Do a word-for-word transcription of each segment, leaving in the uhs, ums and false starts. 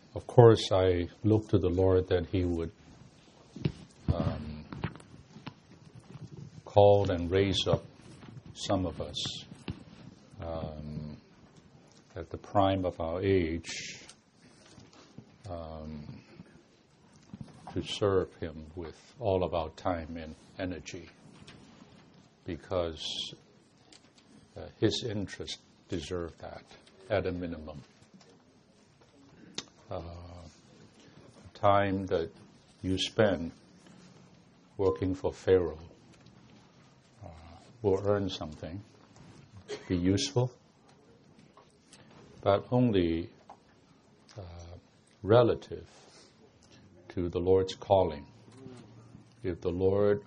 of course, I look to the Lord that He would um, call and raise up some of us um, at the prime of our age um, to serve Him with all of our time and energy, because uh, His interests deserve that at a minimum. Uh, time that you spend working for Pharaoh uh, will earn something, be useful, but only uh, relative to the Lord's calling. If the Lord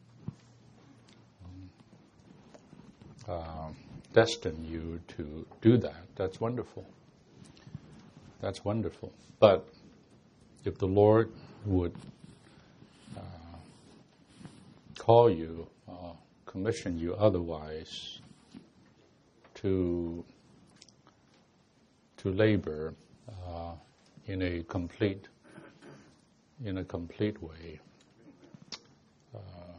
uh, destined you to do that, that's wonderful. That's wonderful. But if the Lord would uh, call you, uh, commission you otherwise to to labor uh, in a complete in a complete way, uh,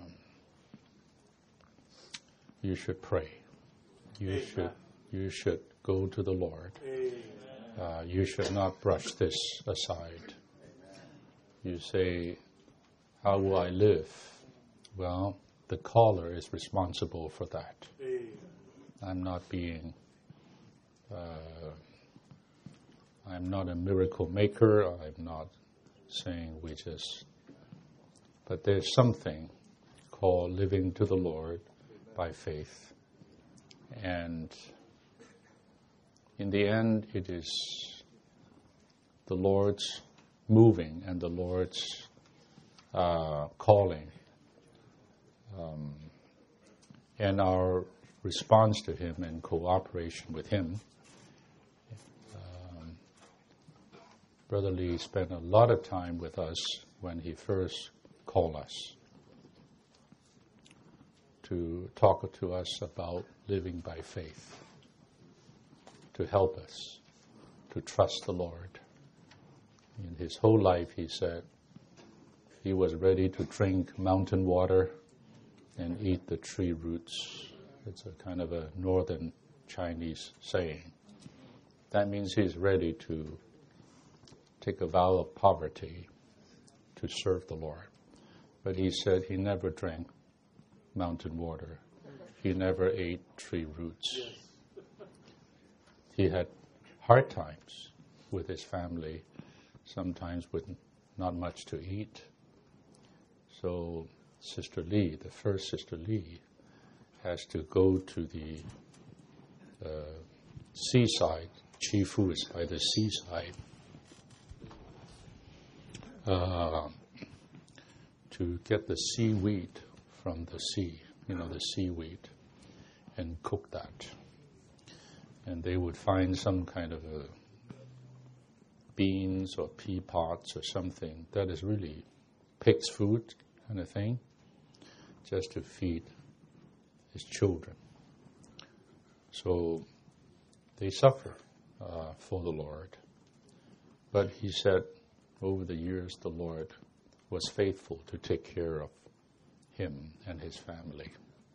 you should pray. You Amen. should you should go to the Lord. Uh, you should not brush this aside. You say, how will I live? Well, the caller is responsible for that. I'm not being, uh, I'm not a miracle maker. I'm not saying we just, but there's something called living to the Lord by faith. And in the end, it is the Lord's moving and the Lord's uh, calling, um, and our response to Him and cooperation with Him. Um, Brother Lee spent a lot of time with us when he first called us to talk to us about living by faith, to help us to trust the Lord. In his whole life, he said he was ready to drink mountain water and eat the tree roots. It's a kind of a northern Chinese saying. That means he's ready to take a vow of poverty to serve the Lord. But he said he never drank mountain water. He never ate tree roots. He had hard times with his family, sometimes with not much to eat. So Sister Lee, the first Sister Lee, has to go to the uh, seaside. Chifu is by the seaside. Uh, to get the seaweed from the sea, you know, the seaweed, and cook that. And they would find some kind of a beans or pea pods or something that is really pig's food kind of thing, just to feed his children. So they suffer uh, for the Lord. But he said over the years the Lord was faithful to take care of him and his family,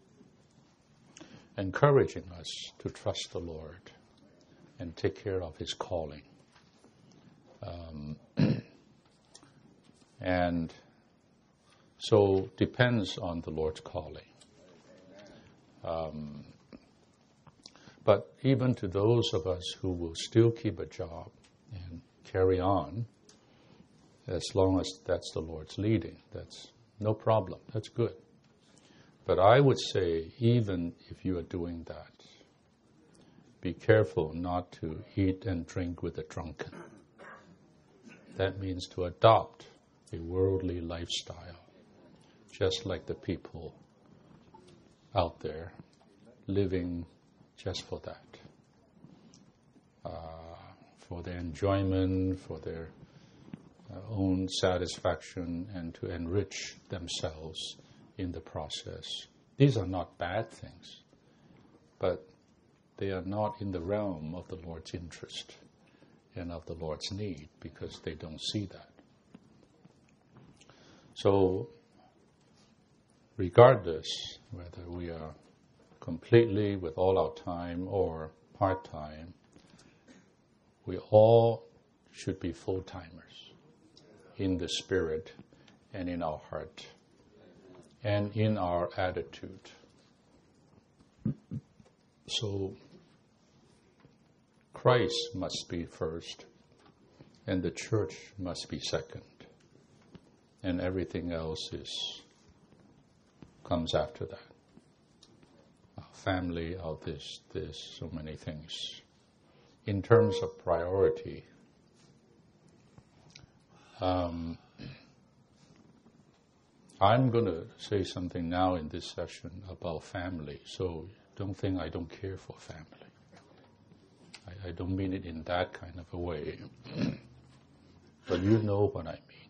encouraging us to trust the Lord and take care of his calling. Um, and so depends on the Lord's calling. Um, but even to those of us who will still keep a job and carry on, as long as that's the Lord's leading, that's no problem. That's good. But I would say, even if you are doing that, be careful not to eat and drink with the drunken. That means to adopt a worldly lifestyle, just like the people out there living just for that, uh, for their enjoyment, for their uh, own satisfaction, and to enrich themselves in the process. These are not bad things, but they are not in the realm of the Lord's interest. and of the Lord's need, because they don't see that. So, regardless whether we are completely with all our time or part-time, we all should be full-timers in the spirit and in our heart and in our attitude. So Christ must be first, and the church must be second, and everything else is comes after that. Our family, our this, this, so many things. In terms of priority, um, I'm going to say something now in this session about family, so don't think I don't care for family. I, I don't mean it in that kind of a way. But you know what I mean.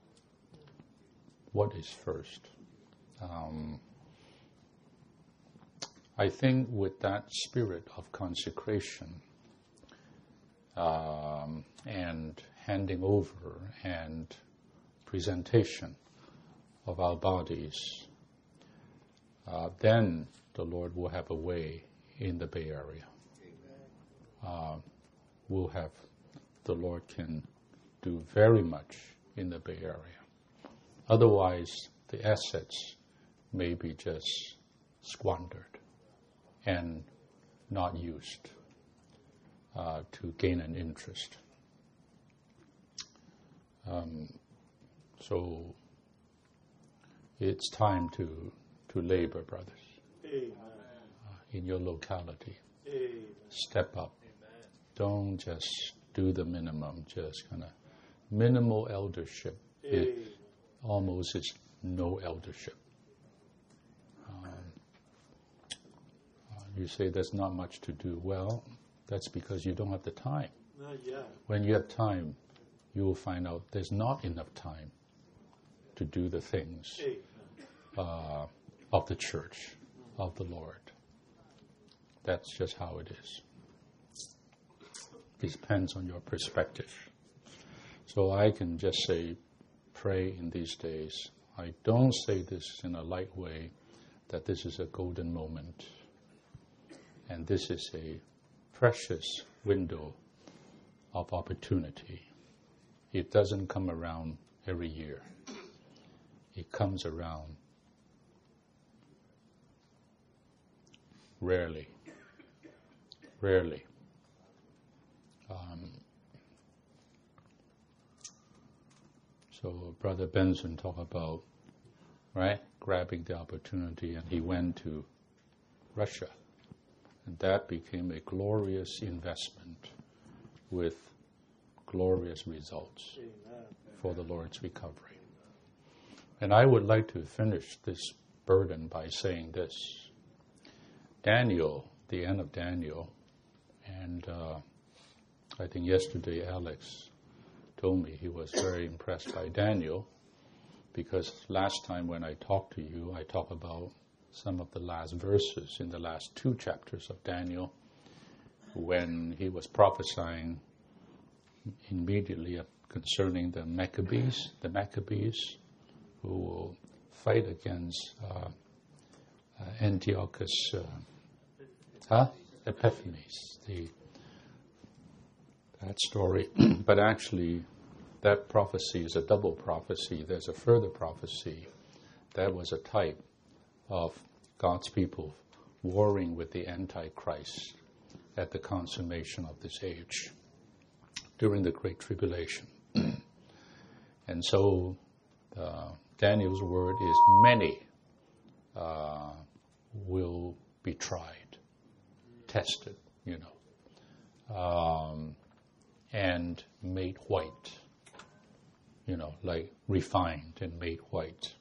What is first? Um, I think with that spirit of consecration um, and handing over and presentation of our bodies, uh, then the Lord will have a way in the Bay Area. Uh, we'll have, the Lord can do very much in the Bay Area. Otherwise, the assets may be just squandered and not used uh, to gain an interest. Um, so it's time to, to labor, brothers, uh, in your locality. Amen. Step up. Amen. Don't just do the minimum, just kind of minimal eldership. It almost is no eldership. Um, uh, you say there's not much to do. Well, that's because you don't have the time. Not yet. When you have time, you will find out there's not enough time to do the things uh, of the church, of the Lord. That's just how it is. It depends on your perspective. So I can just say, pray in these days. I don't say this in a light way, that this is a golden moment. And this is a precious window of opportunity. It doesn't come around every year. It comes around rarely. Rarely. Um, so Brother Benson talked about, right, grabbing the opportunity, and he went to Russia. And that became a glorious investment with glorious results Amen. For the Lord's recovery. And I would like to finish this burden by saying this. Daniel, the end of Daniel, and uh, I think yesterday Alex told me he was very impressed by Daniel, because last time when I talked to you, I talked about some of the last verses in the last two chapters of Daniel, when he was prophesying immediately concerning the Maccabees, the Maccabees who will fight against uh, uh, Antiochus, uh, huh? Epiphanes, the, that story. But actually, that prophecy is a double prophecy. There's a further prophecy that was a type of God's people warring with the Antichrist at the consummation of this age during the Great Tribulation. And so uh, Daniel's word is many uh, will be tried, tested, you know, um, and made white, you know, like refined and made white.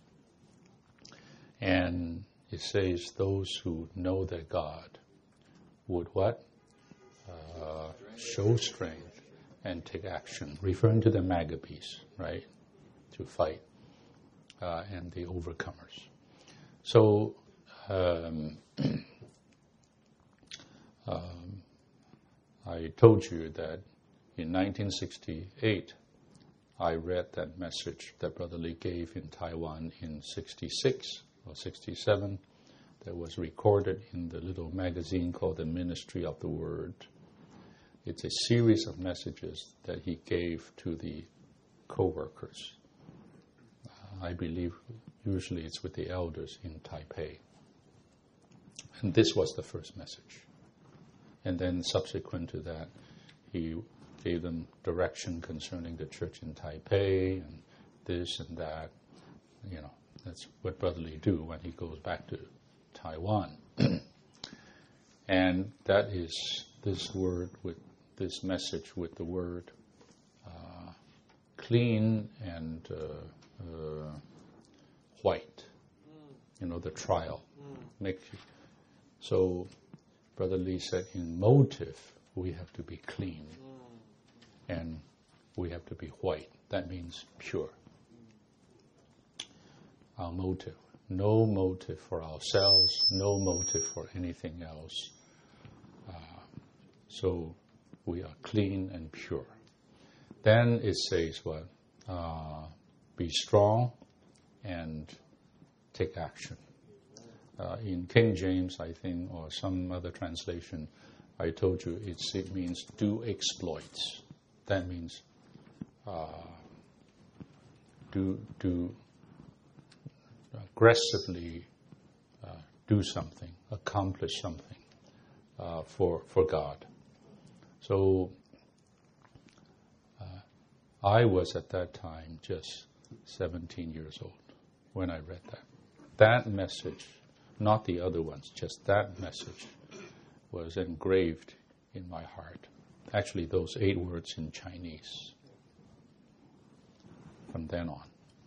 And it says those who know their God would what? Uh, show strength and take action, referring to the Maccabees, right, to fight, uh, and the overcomers. So um, um, I told you that in nineteen sixty-eight, I read that message that Brother Lee gave in Taiwan in sixty-six or sixty-seven that was recorded in the little magazine called The Ministry of the Word. It's a series of messages that he gave to the co-workers. Uh, I believe usually it's with the elders in Taipei. And this was the first message. And then subsequent to that, he gave them direction concerning the church in Taipei and this and that. You know, that's what Brother Lee do when he goes back to Taiwan. And that is this word with this message with the word uh, clean and uh, uh, white. You know, the trial. Make so Brother Lee said in motive we have to be clean and we have to be white. That means pure. Our motive. No motive for ourselves, no motive for anything else. Uh, so we are clean and pure. Then it says what? Uh, be strong and take action. Uh, in King James, I think, or some other translation, I told you it's, it means do exploits. That means uh, do do aggressively uh, do something, accomplish something uh, for for God. So uh, I was at that time just seventeen years old when I read that. That message, not the other ones, just that message was engraved in my heart. Actually, those eight words in Chinese. From then on.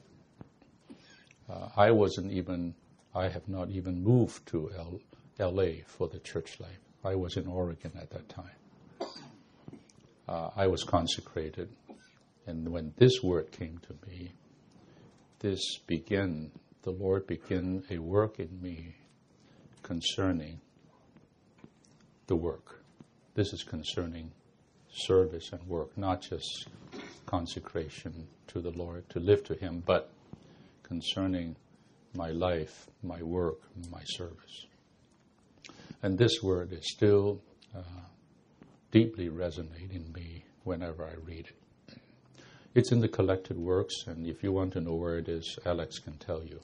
Uh, I wasn't even, I have not even moved to L- L.A. for the church life. I was in Oregon at that time. Uh, I was consecrated. And when this word came to me, this began, the Lord began a work in me concerning the work. This is concerning service and work, not just consecration to the Lord, to live to Him, but concerning my life, my work, my service. And this word is still uh, deeply resonate in me whenever I read it. It's in the collected works, and if you want to know where it is, Alex can tell you.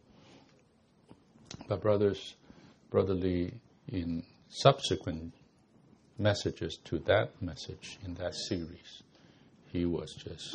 But brothers, Brother Lee, in subsequent messages to that message in that series, he was just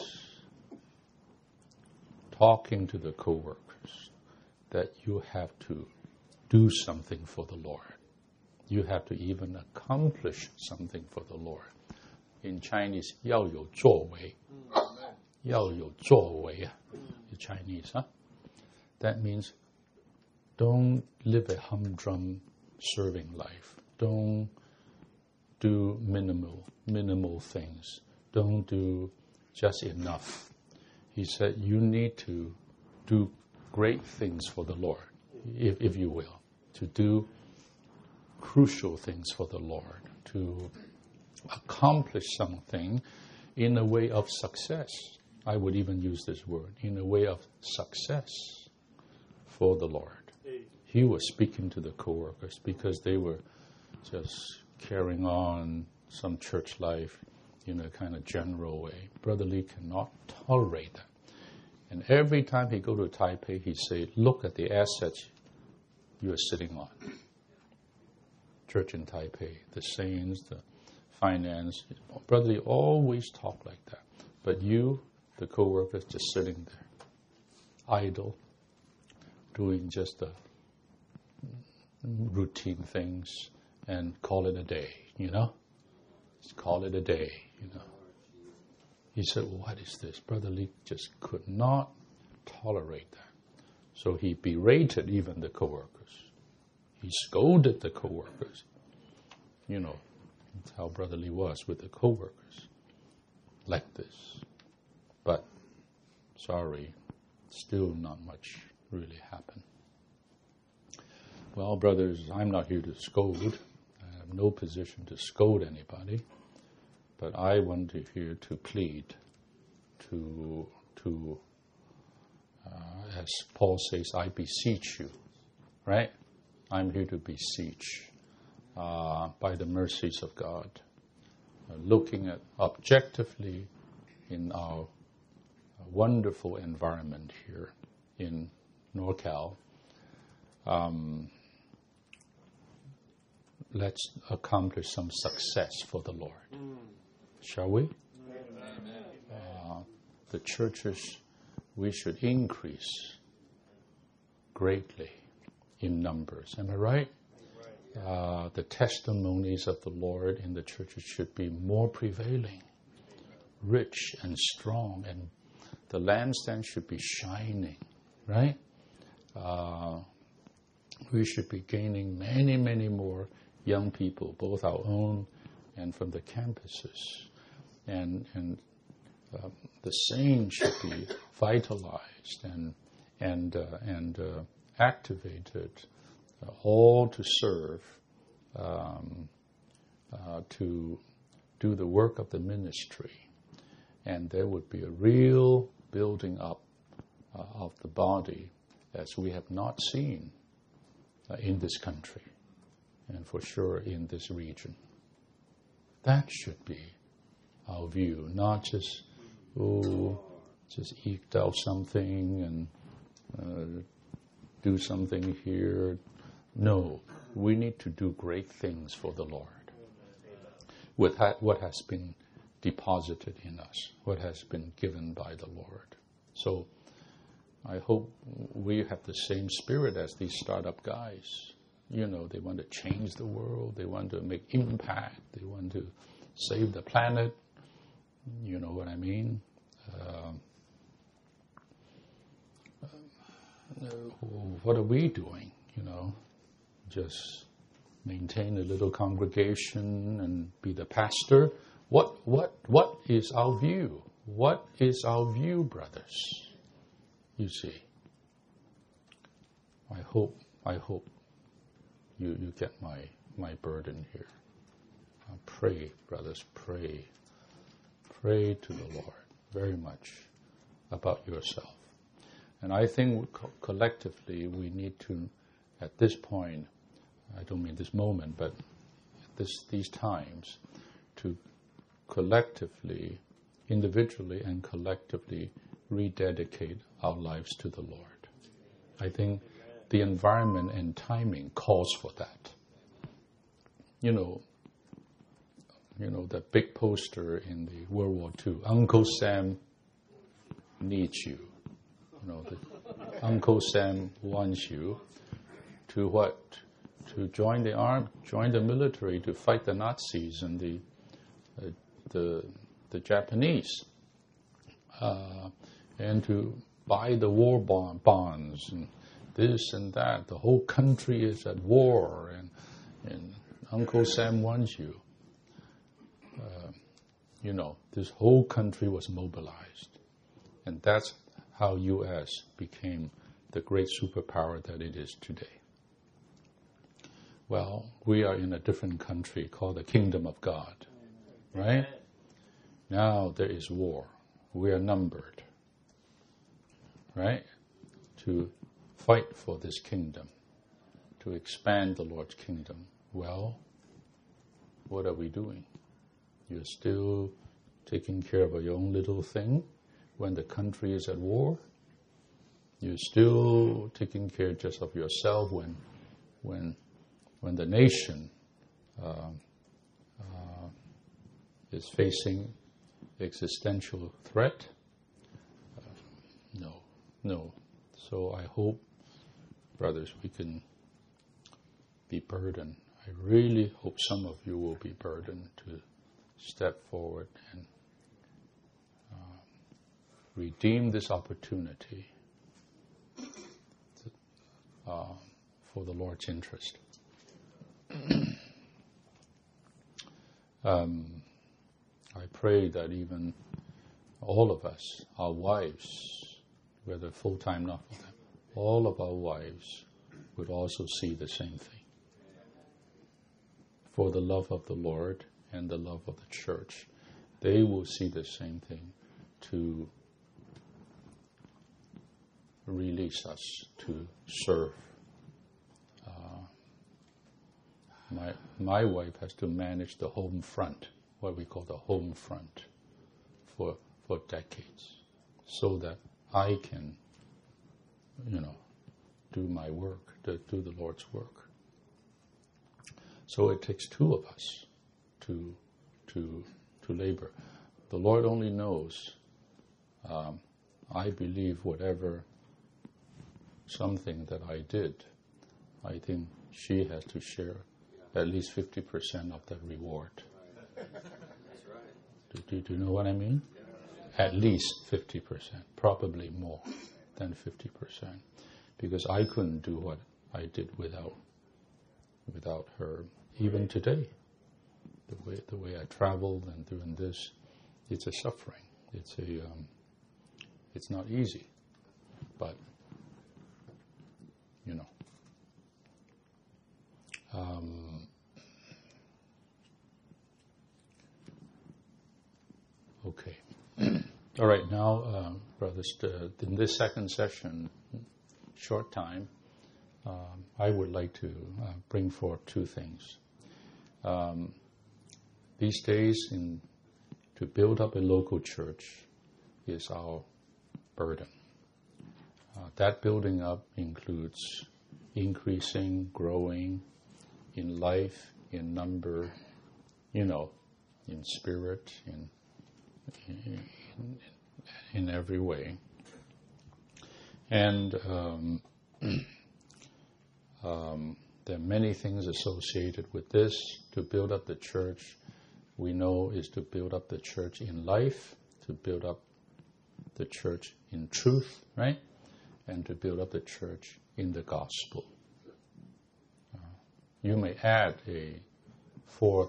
talking to the co-workers that you have to do something for the Lord. You have to even accomplish something for the Lord. In Chinese, 要有作为. 要有作为. In Chinese, huh? That means don't live a humdrum serving life. Don't do minimal, minimal things. Don't do just enough. He said you need to do great things for the Lord, if, if you will, to do crucial things for the Lord, to accomplish something in a way of success. I would even use this word, in a way of success for the Lord. He was speaking to the co-workers because they were just carrying on some church life in a kind of general way. Brother Lee cannot tolerate that. And every time he go to Taipei, he say, look at the assets you are sitting on. Church in Taipei, the saints, the finance. Brother Lee always talk like that. But you, the co-workers, just sitting there, idle, doing just the routine things and call it a day, you know? Just call it a day, you know. He said, well, what is this? Brother Lee just could not tolerate that. So he berated even the co-workers. He scolded the co-workers. You know, that's how Brother Lee was with the co-workers. Like this. But, sorry, still not much really happened. Well, brothers, I'm not here to scold. I have no position to scold anybody. but I want to here to plead, to, to uh, as Paul says, I beseech you, right? I'm here to beseech uh, by the mercies of God, uh, looking at objectively in our wonderful environment here in NorCal. Um, let's accomplish some success for the Lord. Mm. Shall we? Uh, the churches, we should increase greatly in numbers. Am I right? Uh, the testimonies of the Lord in the churches should be more prevailing, rich and strong, and the lampstand should be shining, right? Uh, we should be gaining many, many more young people, both our own and from the campuses. And, and uh, the saints should be vitalized and, and, uh, and uh, activated, uh, all to serve, um, uh, to do the work of the ministry. And there would be a real building up uh, of the body as we have not seen uh, in this country, and for sure in this region. That should be our view, not just, oh, just eked out something and uh, do something here. No, we need to do great things for the Lord with what has been deposited in us, what has been given by the Lord. So I hope we have the same spirit as these startup guys. You know, they want to change the world, they want to make impact, they want to save the planet. You know what I mean? Uh, what are we doing? You know, just maintain a little congregation and be the pastor. What what what is our view? What is our view, brothers? You see, I hope I hope you, you get my my burden here. Uh, pray, brothers, pray. Pray to the Lord very much about yourself. And I think co- collectively we need to, at this point, I don't mean this moment, but at this, these times, to collectively, individually and collectively rededicate our lives to the Lord. I think the environment and timing calls for that. You know, you know, the big poster in the World War Two, Uncle Sam needs you. You know, the, Uncle Sam wants you to what? To join the army, join the military, to fight the Nazis and the uh, the the Japanese, uh, and to buy the war bond, bonds and this and that. The whole country is at war, and and Uncle Sam wants you. Uh, you know, this whole country was mobilized, and that's how U S became the great superpower that it is today. Well, we are in a different country called the Kingdom of God, right? Now there is war. We are numbered, right? To fight for this kingdom, to expand the Lord's kingdom. Well, what are we doing? You're still taking care of your own little thing when the country is at war? You're still taking care just of yourself when when when the nation uh, uh, is facing existential threat? Uh, no, no. So I hope, brothers, we can be burdened. I really hope some of you will be burdened to step forward and uh, redeem this opportunity to, uh, for the Lord's interest. um, I pray that even all of us, our wives, whether full-time, not full-time, all of our wives would also see the same thing. For the love of the Lord and the love of the church, they will see the same thing, to release us to serve. Uh, my my wife has to manage the home front, what we call the home front, for for decades, so that I can, you know, do my work, to do the Lord's work. So it takes two of us to to to labor. The Lord only knows. Um, I believe whatever something that I did, I think she has to share at least fifty percent of the reward. That's right. Do, do, do you know what I mean? At least fifty percent, probably more than fifty percent, because I couldn't do what I did without without her. Even today, the way the way I traveled and doing this, it's a suffering. It's a um, it's not easy, but you know. Um, okay. All right, now, uh, brothers, uh, in this second session, short time, um, I would like to uh, bring forth two things. Um, these days, in, to build up a local church is our burden. Uh, that building up includes increasing, growing in life, in number, you know, in spirit, in in, in every way. And um, um, there are many things associated with this. To build up the church, we know, is to build up the church in life, to build up the church in truth, right? And to build up the church in the gospel. Uh, you may add a fourth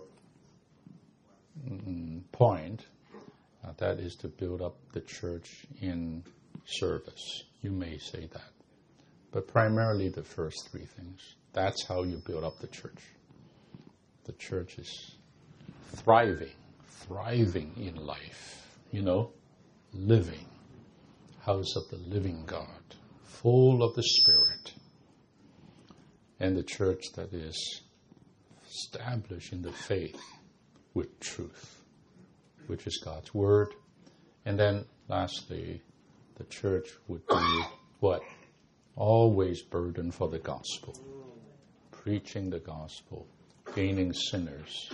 mm, point. Uh, that is to build up the church in service. You may say that. But primarily the first three things. That's how you build up the church. The church is thriving, thriving in life, you know, living. House of the living God, full of the Spirit. And the church that is established in the faith with truth, which is God's Word. And then lastly, the church would be what? Always burdened for the gospel. Preaching the gospel, gaining sinners,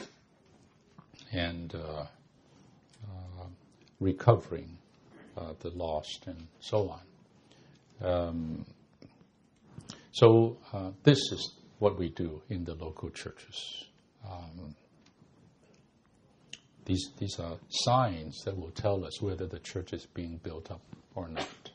and uh, uh, recovering uh, the lost, and so on. Um, so uh, this is what we do in the local churches. Um, These these are signs that will tell us whether the church is being built up or not.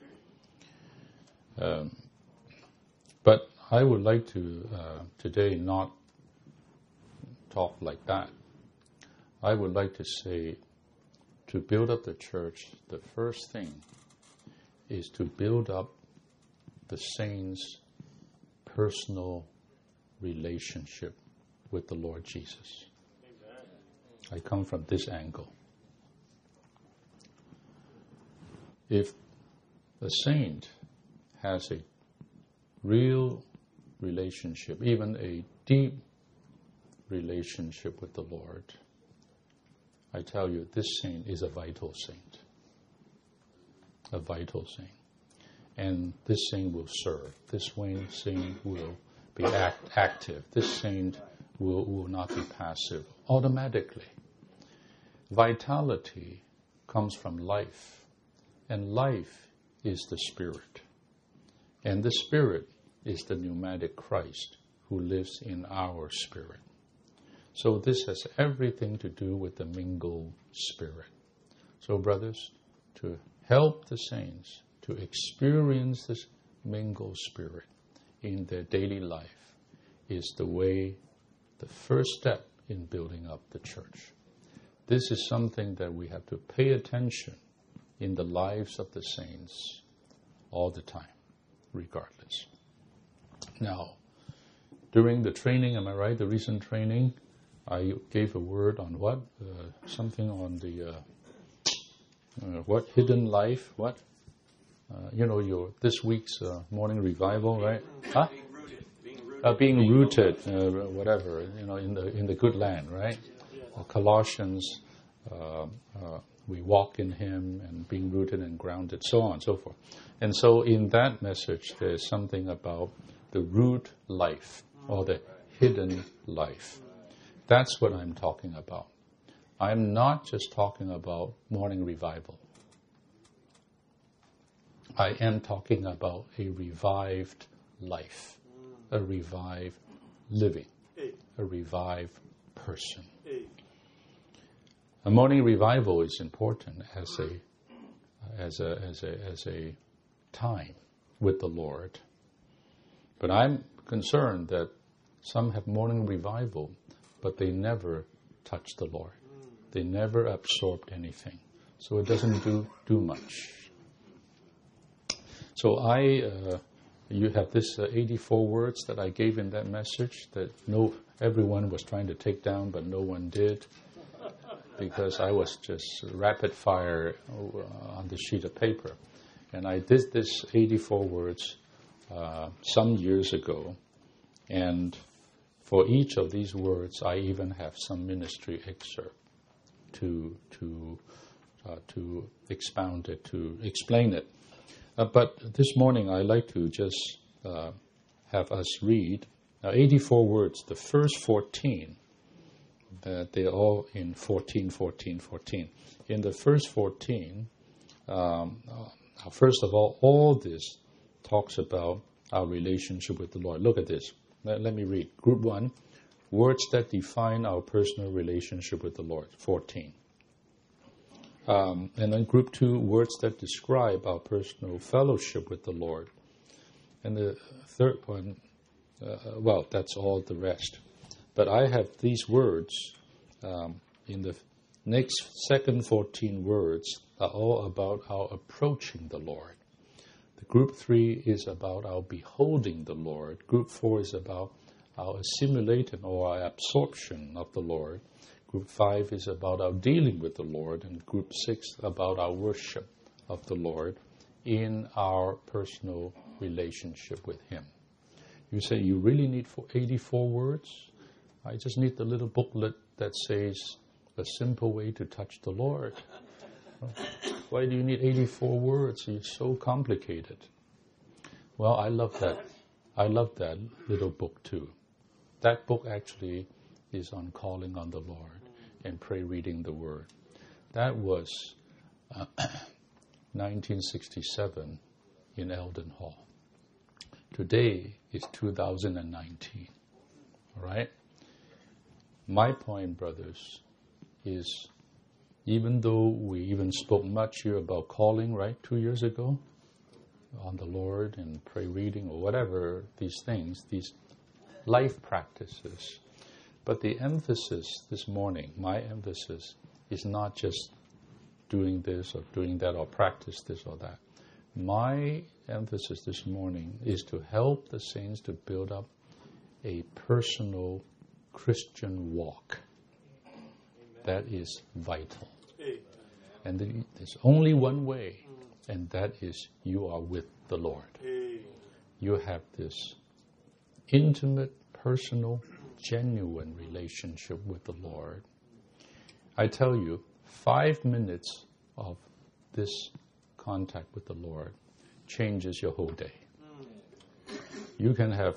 Um, but I would like to uh, today not talk like that. I would like to say, to build up the church, the first thing is to build up the saints' personal relationship with the Lord Jesus. I come from this angle. If a saint has a real relationship, even a deep relationship with the Lord, I tell you, this saint is a vital saint. A vital saint. And this saint will serve. This saint will be act, active. This saint will, will not be passive automatically. Vitality comes from life, and life is the Spirit. And the Spirit is the pneumatic Christ who lives in our spirit. So this has everything to do with the mingled Spirit. So brothers, to help the saints to experience this mingled Spirit in their daily life is the way, the first step in building up the church. This is something that we have to pay attention in the lives of the saints all the time, regardless. Now, during the training, am I right, the recent training, I gave a word on what? Uh, something on the, uh, uh, what? Hidden life, what? Uh, you know, your this week's uh, morning revival, right? Huh? Being rooted. Being rooted. Uh, being rooted, uh, whatever, you know, in the in the good land, right? Uh, Colossians, uh, uh, we walk in Him and being rooted and grounded, so on and so forth. And so in that message, there's something about the root life or the hidden life. That's what I'm talking about. I'm not just talking about morning revival. I am talking about a revived life, a revived living, a revived person. A morning revival is important as a as a as a as a time with the Lord. But I'm concerned that some have morning revival, but they never touch the Lord. They never absorbed anything. So it doesn't do, do much. So I, uh, you have this uh, eighty-four words that I gave in that message that no, everyone was trying to take down, but no one did, because I was just rapid fire uh, on the sheet of paper. And I did this eighty-four words uh, some years ago, and for each of these words, I even have some ministry excerpt to to uh, to expound it, to explain it. Uh, but this morning, I like to just uh, have us read uh, eighty-four words. The first fourteen, uh, they're all in fourteen, fourteen, fourteen. In the first fourteen, um, uh, first of all, all this talks about our relationship with the Lord. Look at this. Let, let me read. Group one, words that define our personal relationship with the Lord, fourteen. Um, and then group two, words that describe our personal fellowship with the Lord. And the third one, uh, well, that's all the rest. But I have these words um, in the next second fourteen words are all about our approaching the Lord. The group three is about our beholding the Lord. Group four is about our assimilating or our absorption of the Lord. Group five is about our dealing with the Lord, and group six about our worship of the Lord in our personal relationship with Him. You say, you really need eighty-four words? I just need the little booklet that says, a simple way to touch the Lord. Why do you need eighty-four words? It's so complicated. Well, I love that. I love that little book too. That book actually is on calling on the Lord and pray reading the Word. That was uh, nineteen sixty-seven in Eldon Hall. Today is two thousand nineteen. All right? My point, brothers, is even though we even spoke much here about calling, right, two years ago, on the Lord and pray reading or whatever, these things, these life practices. But the emphasis this morning, my emphasis, is not just doing this or doing that or practice this or that. My emphasis this morning is to help the saints to build up a personal Christian walk. That is vital. And there's only one way, and that is you are with the Lord. You have this intimate, personal, genuine relationship with the Lord. I tell you, five minutes of this contact with the Lord changes your whole day. You can have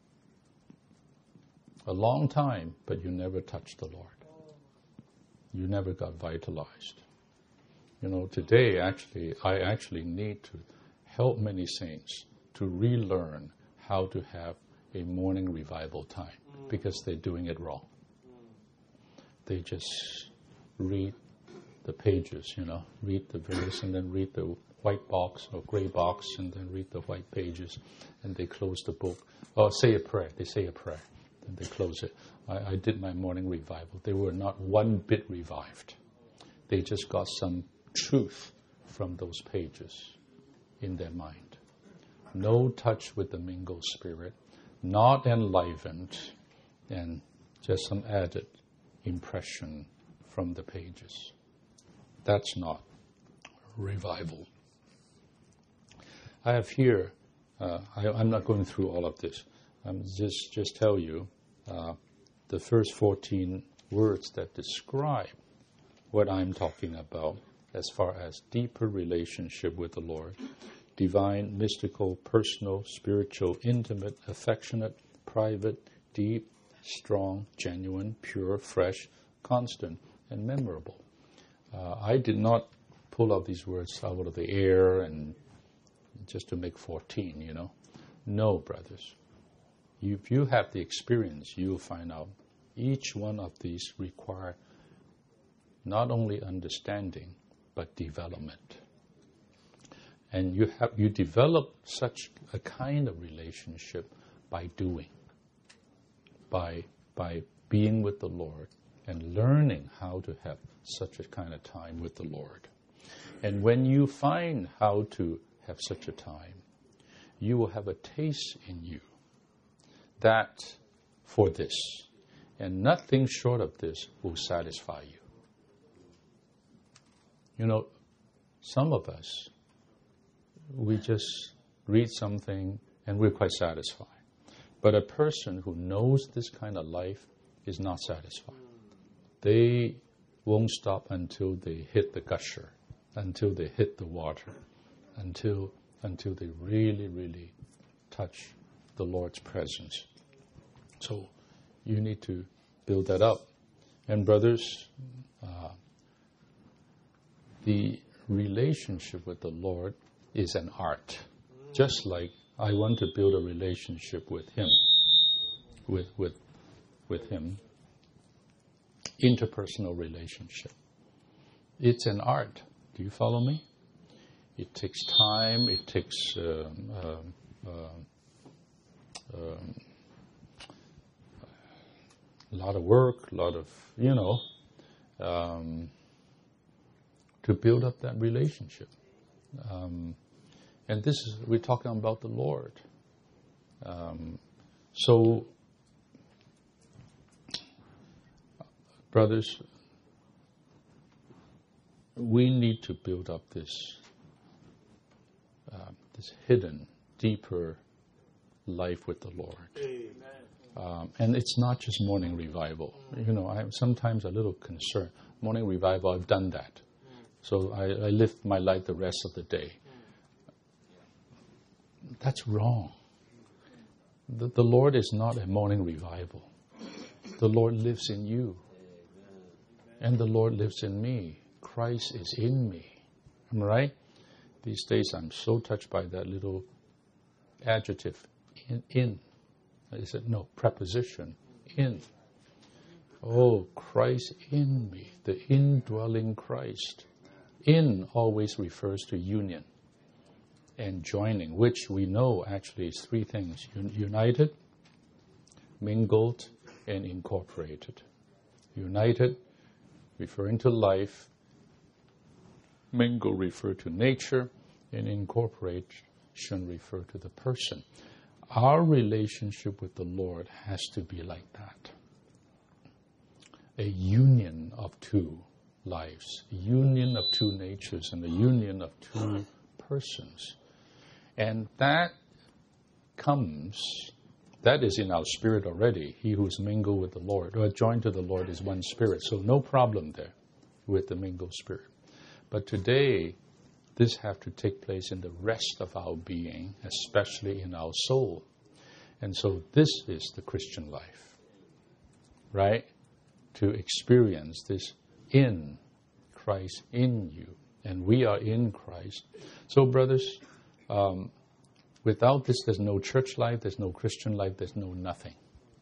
a long time, but you never touch the Lord. You never got vitalized. You know, today actually, I actually need to help many saints to relearn how to have a morning revival time, because they're doing it wrong. They just read the pages, you know, read the verse and then read the white box or gray box and then read the white pages, and they close the book. Or say a prayer. They say a prayer, and they close it. I, I did my morning revival. They were not one bit revived. They just got some truth from those pages in their mind. No touch with the mingled spirit, not enlivened, and just some added impression from the pages. That's not revival. I have here, uh, I, I'm not going through all of this. I'm just just tell you uh, the first fourteen words that describe what I'm talking about as far as deeper relationship with the Lord. Divine, mystical, personal, spiritual, intimate, affectionate, private, deep, strong, genuine, pure, fresh, constant, and memorable. Uh, I did not pull out these words out of the air and just to make fourteen, you know. No, brothers. If you have the experience, you'll find out each one of these require not only understanding, but development. And you have you develop such a kind of relationship by doing, by by being with the Lord and learning how to have such a kind of time with the Lord. And when you find how to have such a time, you will have a taste in you that for this, and nothing short of this will satisfy you. You know, some of us, we just read something and we're quite satisfied. But a person who knows this kind of life is not satisfied. They won't stop until they hit the gusher, until they hit the water, until until they really, really touch the Lord's presence. So you need to build that up. And brothers, uh, the relationship with the Lord is an art. Just like I want to build a relationship with Him, with with with Him, interpersonal relationship. It's an art. Do you follow me? It takes time. It takes um, um, um, um, a lot of work, a lot of, you know, um, to build up that relationship. Um, and this is, we're talking about the Lord. Um, so, brothers, we need to build up this uh, this hidden, deeper life with the Lord. Amen. Um, and it's not just morning revival. You know, I'm sometimes a little concerned. Morning revival, I've done that. So I, I live my life the rest of the day. That's wrong. The, the Lord is not a morning revival. The Lord lives in you. And the Lord lives in me. Christ is in me. Am I right? These days I'm so touched by that little adjective, in. in. Is it? No, preposition, in. Oh, Christ in me, the indwelling Christ. In always refers to union and joining, which we know actually is three things: united, mingled, and incorporated. United, referring to life; mingle, refer to nature; and incorporation, refer to the person. Our relationship with the Lord has to be like that. A union of two lives, a union of two natures, and a union of two persons. And that comes, that is in our spirit already. He who is mingled with the Lord, or joined to the Lord, is one spirit. So no problem there with the mingled spirit. But today, this has to take place in the rest of our being, especially in our soul. And so this is the Christian life, right? To experience this in Christ in you. And we are in Christ. So, brothers, um, without this, there's no church life, there's no Christian life, there's no nothing.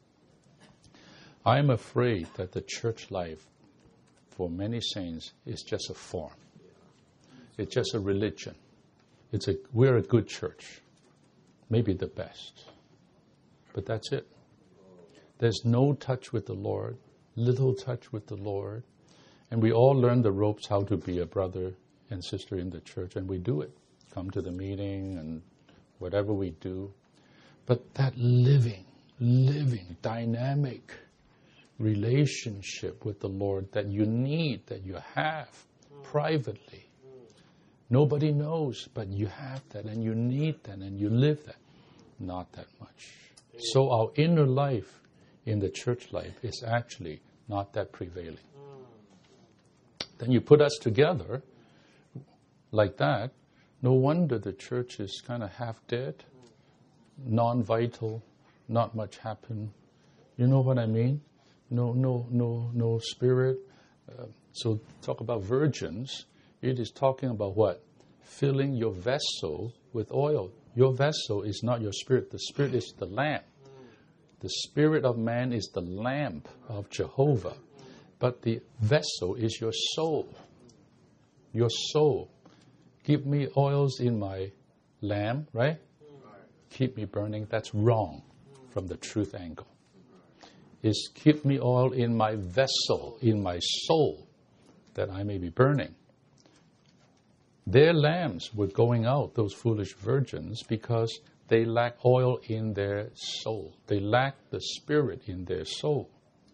I'm afraid that the church life for many saints is just a form. It's just a religion. It's a we're a good church, maybe the best, but that's it. There's no touch with the Lord, little touch with the Lord, and we all learn the ropes how to be a brother and sister in the church, and we do it. Come to the meeting and whatever we do, but that living, living, dynamic, relationship with the Lord that you need, that you have privately. Nobody knows, but you have that and you need that and you live that. Not that much. So our inner life in the church life is actually not that prevailing. Then you put us together like that, no wonder the church is kind of half dead, non-vital, not much happen. You know what I mean? No, no, no, no spirit. Uh, so talk about virgins. It is talking about what? Filling your vessel with oil. Your vessel is not your spirit. The spirit is the lamp. The spirit of man is the lamp of Jehovah. But the vessel is your soul. Your soul. Give me oils in my lamp, right? Keep me burning. That's wrong from the truth angle. Is keep me oil in my vessel, in my soul, that I may be burning. Their lamps were going out, those foolish virgins, because they lack oil in their soul. They lack the spirit in their soul.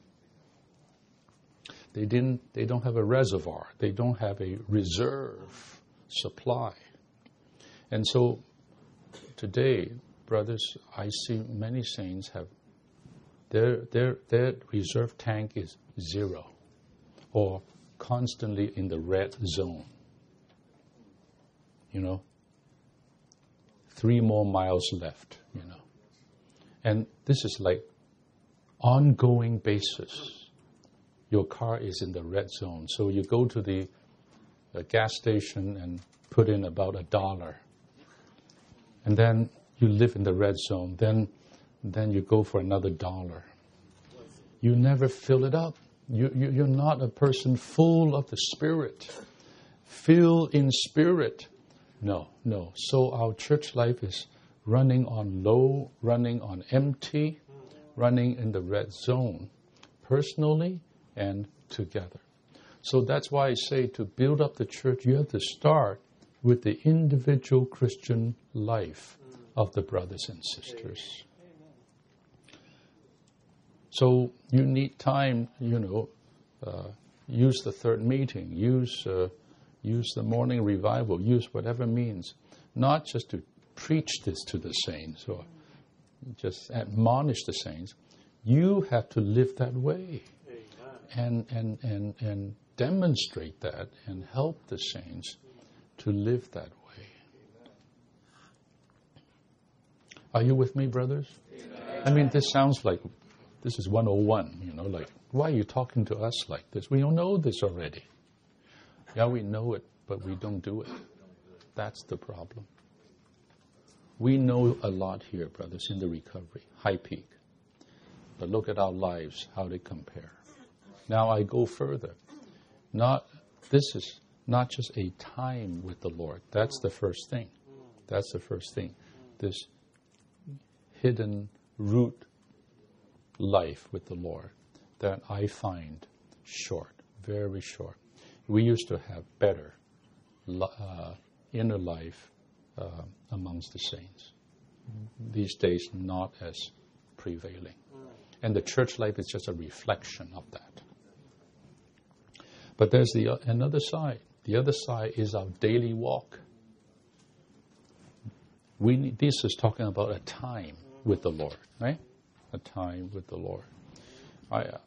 They didn't. They don't have a reservoir. They don't have a reserve supply. And so today, brothers, I see many saints have their their their reserve tank is zero, or constantly in the red zone. You know, three more miles left. You know, and this is like ongoing basis. Your car is in the red zone. So you go to the, the gas station and put in about a dollar. And then you live in the red zone. Then, then you go for another dollar. You never fill it up. You, you, you're not a person full of the Spirit. Fill in Spirit. No, no. So our church life is running on low, running on empty, running in the red zone. Personally, and together. So that's why I say to build up the church, you have to start with the individual Christian life of the brothers and sisters. So you need time, you know, uh, use the third meeting, use uh, use the morning revival, use whatever means, not just to preach this to the saints or just admonish the saints. You have to live that way. And, and, and, and demonstrate that and help the saints to live that way. Are you with me, brothers? I mean, this sounds like this is one oh one, you know, like, why are you talking to us like this? We don't know this already. Yeah, we know it, but we don't do it. That's the problem. We know a lot here, brothers, in the recovery, High Peak. But look at our lives, how they compare. Now I go further. Not this is not just a time with the Lord. That's the first thing. That's the first thing. This hidden root life with the Lord that I find short, very short. We used to have better uh, inner life uh, amongst the saints. These days, not as prevailing. And the church life is just a reflection of that. But there's the uh, another side. The other side is our daily walk. We need, this is talking about a time with the Lord, right? A time with the Lord. I, uh,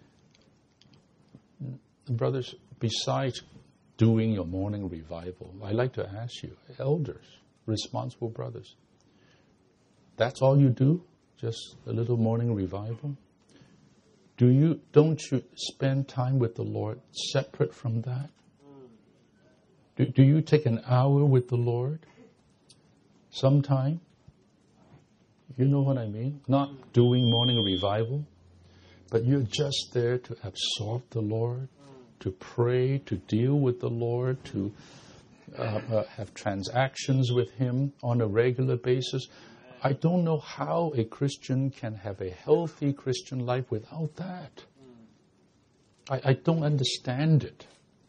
brothers, besides doing your morning revival, I'd like to ask you, elders, responsible brothers, that's all you do? Just a little morning revival? Do you, don't you spend time with the Lord separate from that? Do, do you take an hour with the Lord sometime? You know what I mean? Not doing morning revival, but you're just there to absorb the Lord, to pray, to deal with the Lord, to uh, uh, have transactions with Him on a regular basis. I don't know how a Christian can have a healthy Christian life without that. I, I don't understand it.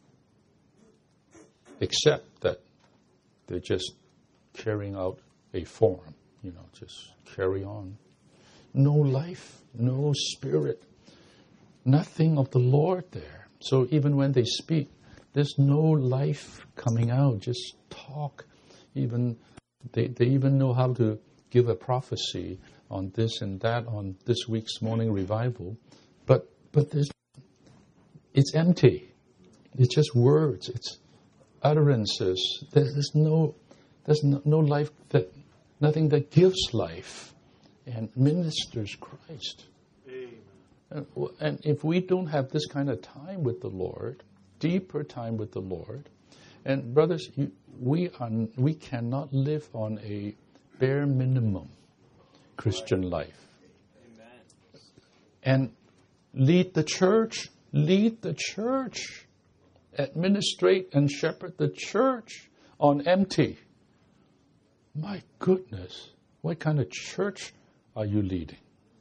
Except that they're just carrying out a form, you know, just carry on. No life, no spirit. nothing of the Lord there. So even when they speak, there's no life coming out, just talk. Even they, they even know how to give a prophecy on this and that on this week's morning revival. But but there's, it's empty. It's just words. It's utterances. There's, there's no there's no, no life, that nothing that gives life and ministers Christ. And, and if we don't have this kind of time with the Lord, deeper time with the Lord, and brothers, you, we are we cannot live on a bare minimum Christian life. Amen. And lead the church, lead the church, administrate and shepherd the church on empty. My goodness, what kind of church are you leading?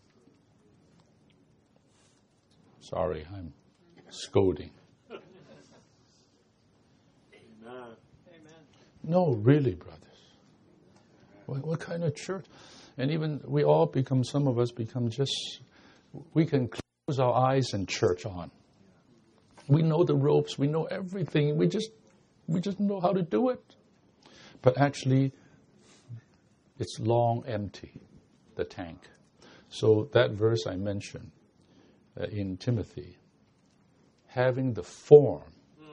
Sorry, I'm scolding. Amen. No, really, brothers. What, what kind of church? And even we all become, some of us become just, we can close our eyes and church on. We know the ropes, we know everything, we just, we just know how to do it. But actually, it's long empty, the tank. So that verse I mentioned, Uh, in Timothy, having the form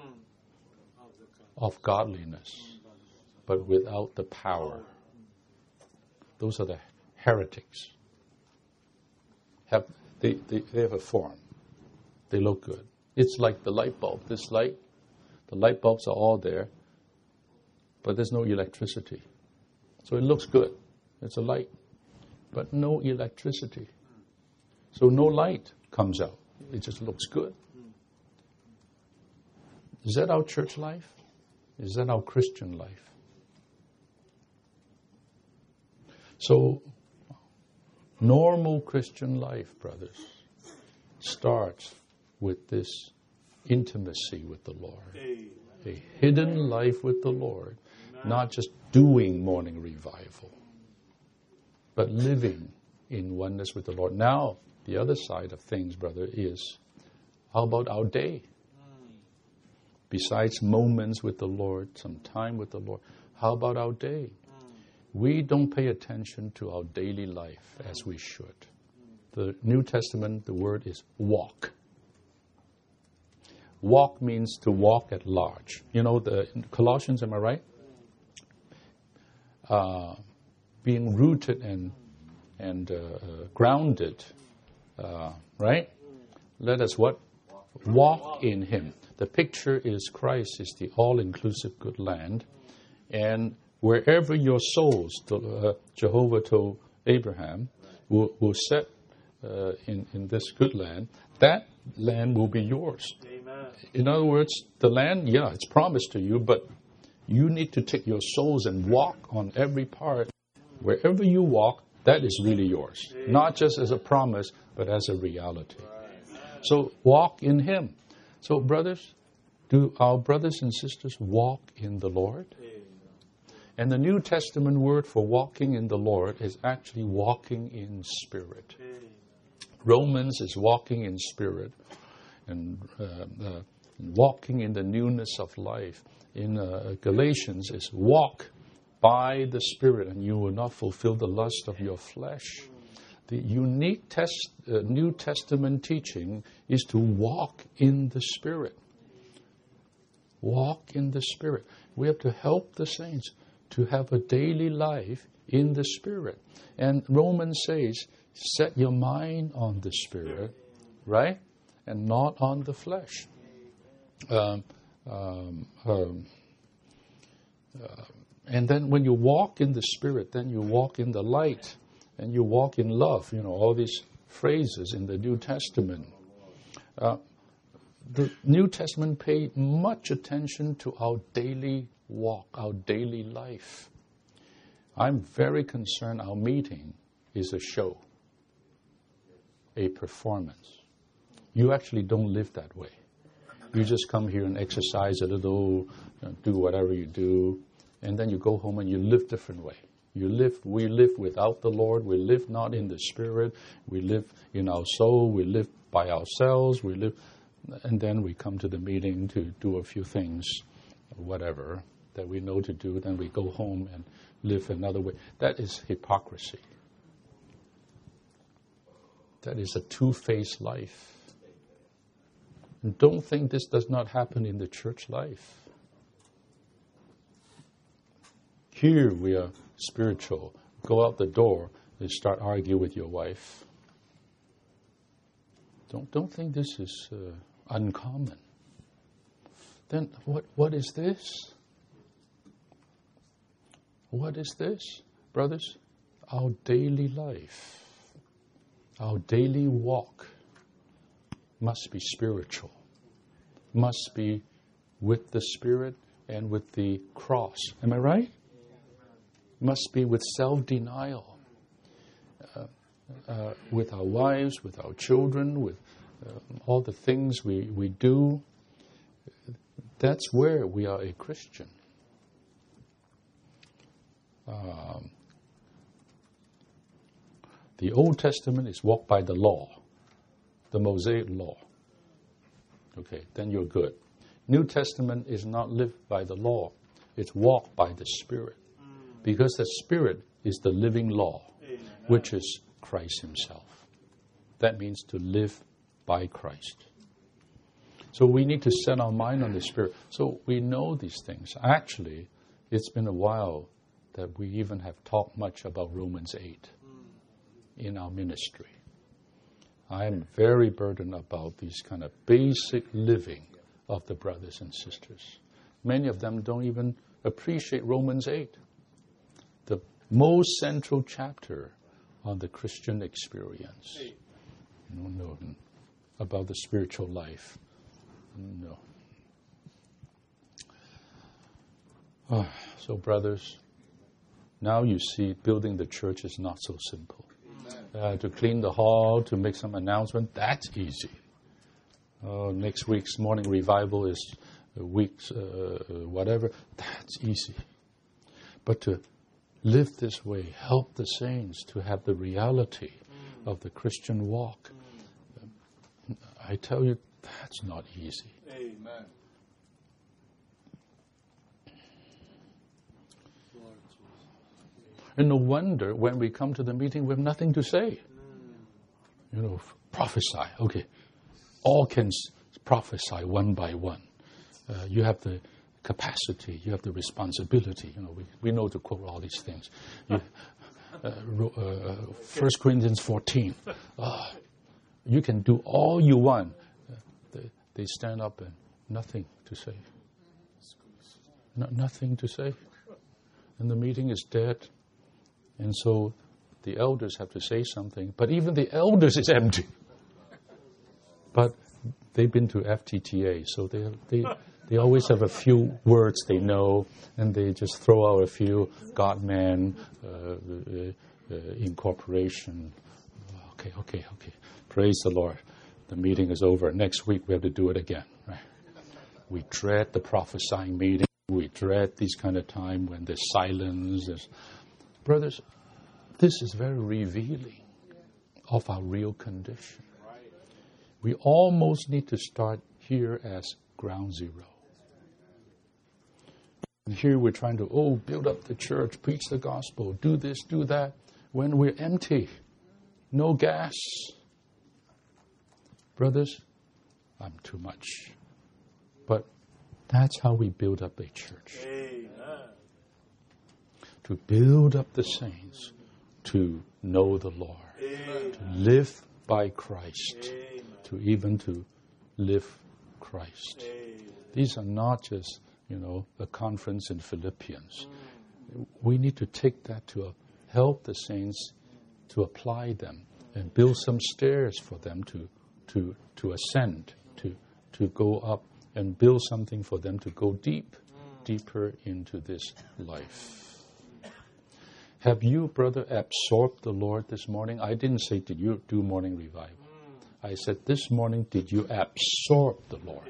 of godliness, but without the power. Those are the heretics. Have they, they, they have a form. They look good. It's like the light bulb. This light, the light bulbs are all there, but there's no electricity. So it looks good. It's a light, but no electricity. So no light comes out. It just looks good. Is that our church life? Is that our Christian life? So, normal Christian life, brothers, starts with this intimacy with the Lord. A hidden life with the Lord. Not just doing morning revival, but living in oneness with the Lord. Now, the other side of things, brother, is how about our day? Besides moments with the Lord, some time with the Lord, how about our day? We don't pay attention to our daily life as we should. The New Testament, the word is walk. Walk means to walk at large. You know, the Colossians, am I right? Uh, being rooted and, and uh, uh, grounded. Uh, right? Let us what? Walk in Him. The picture is Christ is the all-inclusive good land. And wherever your souls, uh, Jehovah told Abraham, will, will set uh, in, in this good land, that land will be yours. Amen. In other words, the land, yeah, it's promised to you, but you need to take your souls and walk on every part. Wherever you walk, that is really yours. Not just as a promise, but as a reality. So walk in Him. So brothers, do our brothers and sisters walk in the Lord? And the New Testament word for walking in the Lord is actually walking in spirit. Romans is walking in spirit. And uh, uh, walking in the newness of life. In uh, Galatians is walk by the Spirit, and you will not fulfill the lust of your flesh. The unique test, uh, New Testament teaching is to walk in the Spirit. Walk in the Spirit. We have to help the saints to have a daily life in the Spirit. And Romans says, set your mind on the Spirit, right? And not on the flesh. Um, um, um, uh, and then when you walk in the Spirit, then you walk in the light. And you walk in love. You know, all these phrases in the New Testament. Uh, the New Testament paid much attention to our daily walk, our daily life. I'm very concerned our meeting is a show, a performance. You actually don't live that way. You just come here and exercise a little, you know, do whatever you do, and then you go home and you live different way. You live, we live without the Lord. We live not in the Spirit. We live in our soul. We live by ourselves. We live, and then we come to the meeting to do a few things, whatever, that we know to do. Then we go home and live another way. That is hypocrisy. That is a two-faced life. And don't think this does not happen in the church life. Here we are spiritual. Go out the door and start arguing with your wife. Don't don't think this is uh, uncommon. Then what what is this? What is this, brothers? Our daily life, our daily walk must be spiritual, must be with the Spirit and with the cross. Am I right? Must be with self-denial, uh, uh, with our wives, with our children, with uh, all the things we, we do. That's where we are a Christian. Um, the Old Testament is walked by the law, the Mosaic law. Okay, then you're good. New Testament is not lived by the law. It's walked by the Spirit. Because the Spirit is the living law, which is Christ Himself. That means to live by Christ. So we need to set our mind on the Spirit. So we know these things. Actually, it's been a while that we even have talked much about Romans eight in our ministry. I am very burdened about these kind of basic living of the brothers and sisters. Many of them don't even appreciate Romans eight. The most central chapter on the Christian experience. No, no, about the spiritual life. No. Oh, so, brothers, now you see building the church is not so simple. Uh, to clean the hall, to make some announcement, that's easy. Uh, next week's morning revival is a week's uh, whatever, that's easy. But to live this way, help the saints to have the reality mm. of the Christian walk. Mm. I tell you, that's not easy. Amen. And no wonder when we come to the meeting, we have nothing to say. Mm. You know, prophesy. Okay, all can s- prophesy one by one. Uh, you have the capacity, you have the responsibility. You know, we, we know to quote all these things. You, uh, uh, First Corinthians fourteen. Uh, you can do all you want. Uh, they, they stand up and nothing to say. No, nothing to say. And the meeting is dead. And so the elders have to say something. But even the elders is empty. But they've been to F T T A, so they they. They always have a few words they know, and they just throw out a few God-man, uh, uh, uh, incorporation. Okay, okay, okay. Praise the Lord. The meeting is over. Next week we have to do it again. Right? We dread the prophesying meeting. We dread these kind of time when there's silence. There's... Brothers, this is very revealing of our real condition. We almost need to start here as ground zero. And here we're trying to, oh, build up the church, preach the gospel, do this, do that, when we're empty, no gas. Brothers, I'm too much. But that's how we build up a church. Amen. To build up the saints, to know the Lord, Amen. to live by Christ, Amen. to even to live Christ. Amen. These are not just, you know, a conference in Philippians. Mm. We need to take that to uh, help the saints to apply them and build some stairs for them to to to ascend, to to go up and build something for them to go deep, mm. deeper into this life. Have you, brother, absorbed the Lord this morning? I didn't say, did you do morning revival? Mm. I said, this morning, did you absorb the Lord?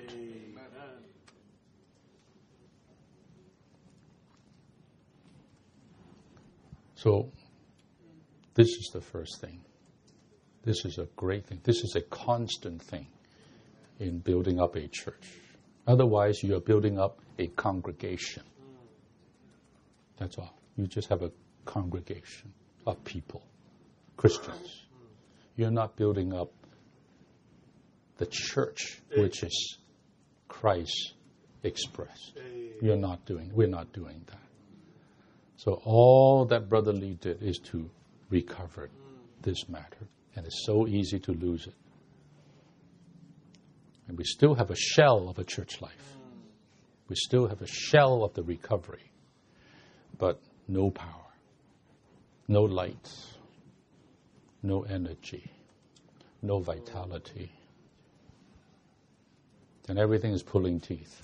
So this is the first thing. This is a great thing. This is a constant thing in building up a church. Otherwise, you are building up a congregation. That's all. You just have a congregation of people, Christians. You're not building up the church, which is Christ expressed. You're not doing, we're not doing that. So all that Brother Lee did is to recover this matter. And it's so easy to lose it. And we still have a shell of a church life. We still have a shell of the recovery. But no power, no light, no energy, no vitality. And everything is pulling teeth.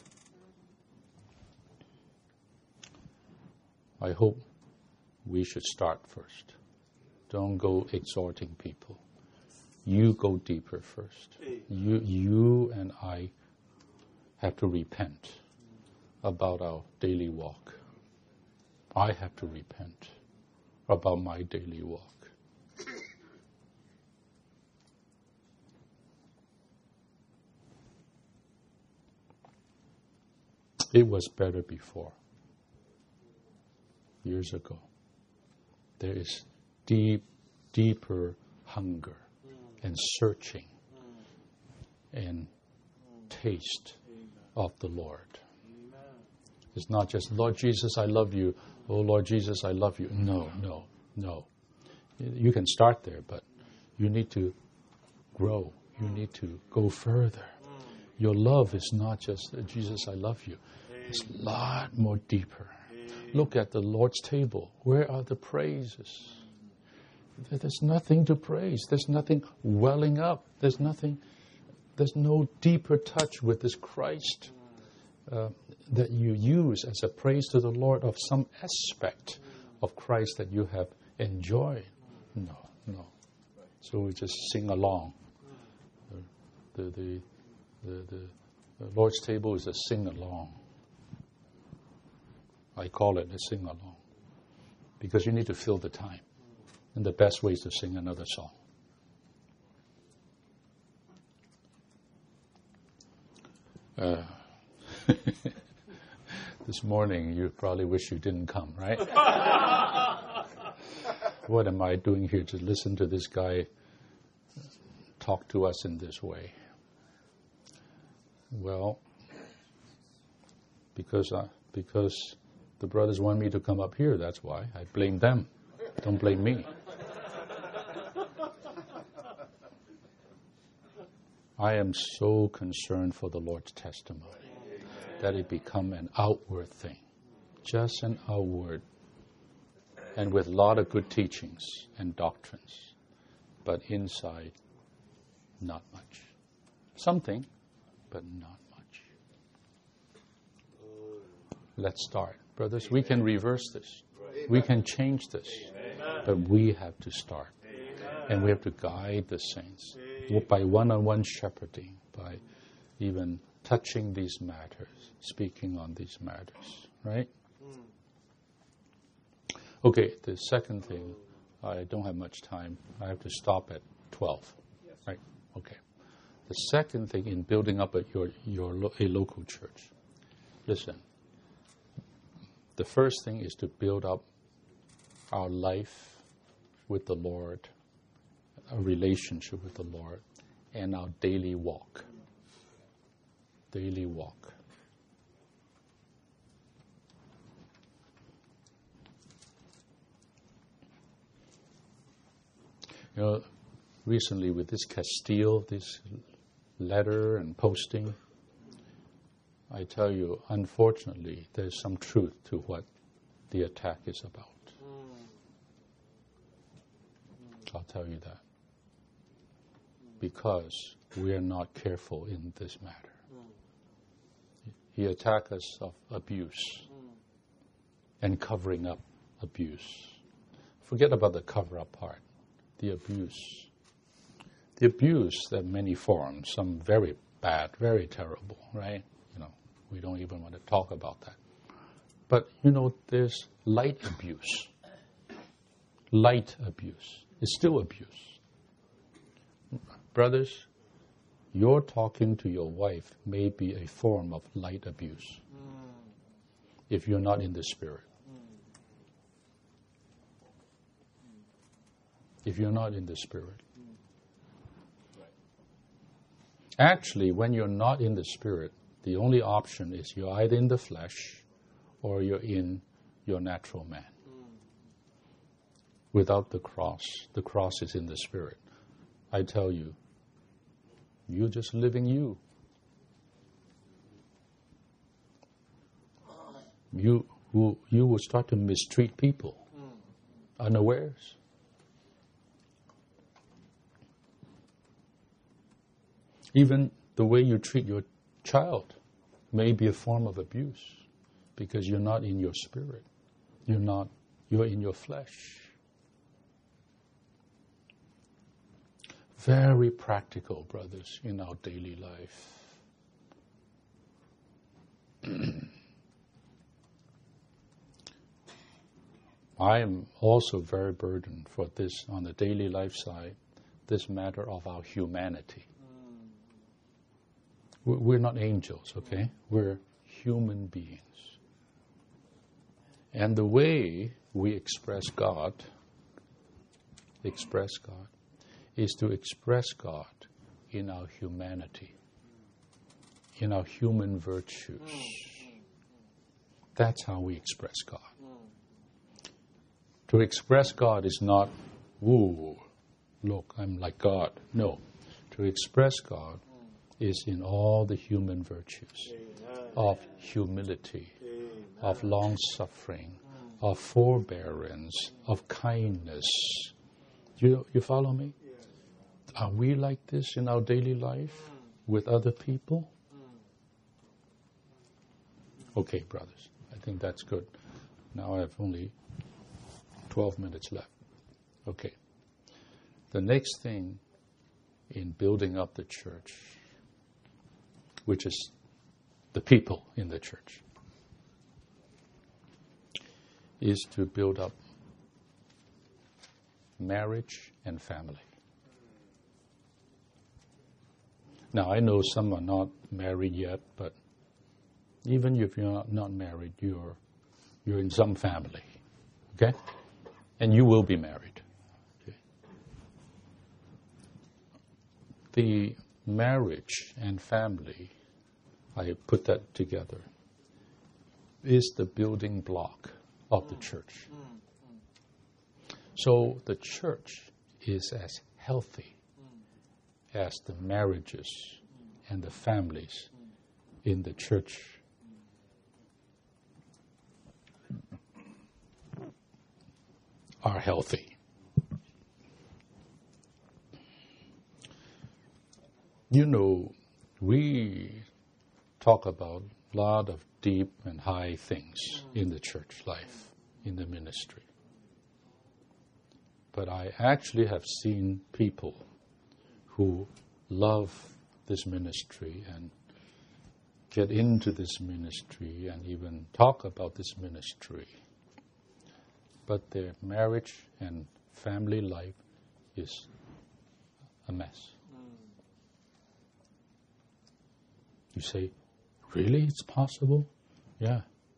I hope we should start first. Don't go exhorting people. You go deeper first. You, you and I have to repent about our daily walk. I have to repent about my daily walk. It was better before. Years ago. There is deep, deeper hunger and searching and taste of the Lord. It's not just, Lord Jesus, I love you. Oh, Lord Jesus, I love you. No, no, no. You can start there, but you need to grow. You need to go further. Your love is not just, Jesus, I love you. It's a lot more deeper. Look at the Lord's table. Where are the praises? There's nothing to praise. There's nothing welling up. There's nothing, there's no deeper touch with this Christ uh, that you use as a praise to the Lord of some aspect of Christ that you have enjoyed. No, no. So we just sing along. The, the, the, the, the Lord's table is a sing-along. I call it a sing-along. Because you need to fill the time. And the best way is to sing another song. Uh, this morning, you probably wish you didn't come, right? What am I doing here to listen to this guy talk to us in this way? Well, because uh, because the brothers want me to come up here, that's why. I blame them. Don't blame me. I am so concerned for the Lord's testimony that it become an outward thing, just an outward, and with a lot of good teachings and doctrines, but inside, not much. Something, but not much. Let's start. Brothers, we can reverse this. We can change this. But we have to start. And we have to guide the saints by one-on-one shepherding, by even touching these matters, speaking on these matters, right? Okay, the second thing, I don't have much time. I have to stop at twelve, right? Okay. The second thing in building up a, your, your lo- a local church, listen, the first thing is to build up our life with the Lord, a relationship with the Lord, and our daily walk. Daily walk. You know, recently with this Castile, this letter and posting, I tell you, unfortunately, there's some truth to what the attack is about. I'll tell you that. Because we are not careful in this matter. He attacked us of abuse and covering up abuse. Forget about the cover-up part. The abuse. The abuse, there are many forms, some very bad, very terrible, right? You know, we don't even want to talk about that. But, you know, there's light abuse. light abuse. It's still abuse. Brothers, your talking to your wife may be a form of light abuse mm. if you're not in the Spirit. Mm. If you're not in the Spirit. Mm. Right. Actually, when you're not in the Spirit, the only option is you're either in the flesh or you're in your natural man. Mm. Without the cross, the cross is in the Spirit. I tell you, you're just living you. You will, you will start to mistreat people mm. unawares. Even the way you treat your child may be a form of abuse because you're not in your spirit. You're not, you're in your flesh. Very practical, brothers, in our daily life. I am also very burdened for this, on the daily life side, this matter of our humanity. We're not angels, okay? We're human beings. And the way we express God, express God, is to express God in our humanity, in our human virtues. That's how we express God. To express God is not, ooh, look, I'm like God. No. To express God is in all the human virtues of humility, of long-suffering, of forbearance, of kindness. You, you follow me? Are we like this in our daily life with other people? Okay, brothers, I think that's good. Now I have only twelve minutes left. Okay. The next thing in building up the church, which is the people in the church, is to build up marriage and family. Now, I know some are not married yet, but even if you're not, not married, you're you're in some family, okay? And you will be married. Okay? The marriage and family, I put that together, is the building block of the church. So the church is as healthy as the marriages and the families in the church are healthy. You know, we talk about a lot of deep and high things in the church life, in the ministry. But I actually have seen people who love this ministry and get into this ministry and even talk about this ministry. But their marriage and family life is a mess. You say, really? It's possible? Yeah.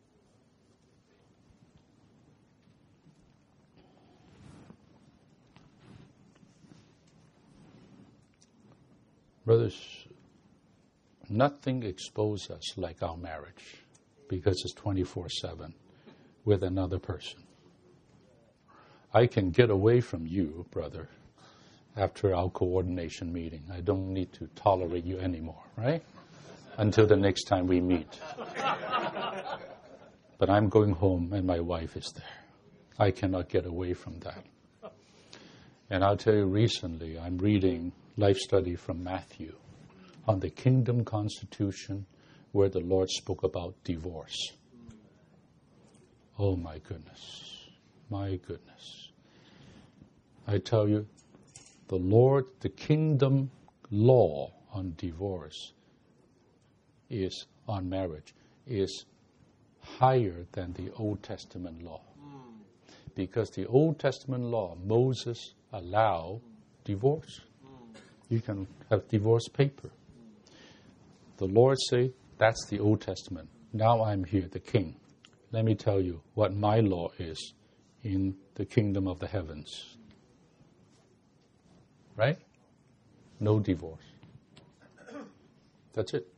Brothers, nothing exposes us like our marriage because it's twenty-four seven with another person. I can get away from you, brother, after our coordination meeting. I don't need to tolerate you anymore, right? Until the next time we meet. But I'm going home and my wife is there. I cannot get away from that. And I'll tell you, recently I'm reading Life Study from Matthew on the Kingdom Constitution where the Lord spoke about divorce. Oh my goodness. My goodness. I tell you, the Lord, the kingdom law on divorce is on marriage is higher than the Old Testament law. because the Old Testament law, Moses allowed divorce. You can have divorce paper. The Lord say, that's the Old Testament. Now I'm here, the king. Let me tell you what my law is in the kingdom of the heavens. Right? No divorce. That's it.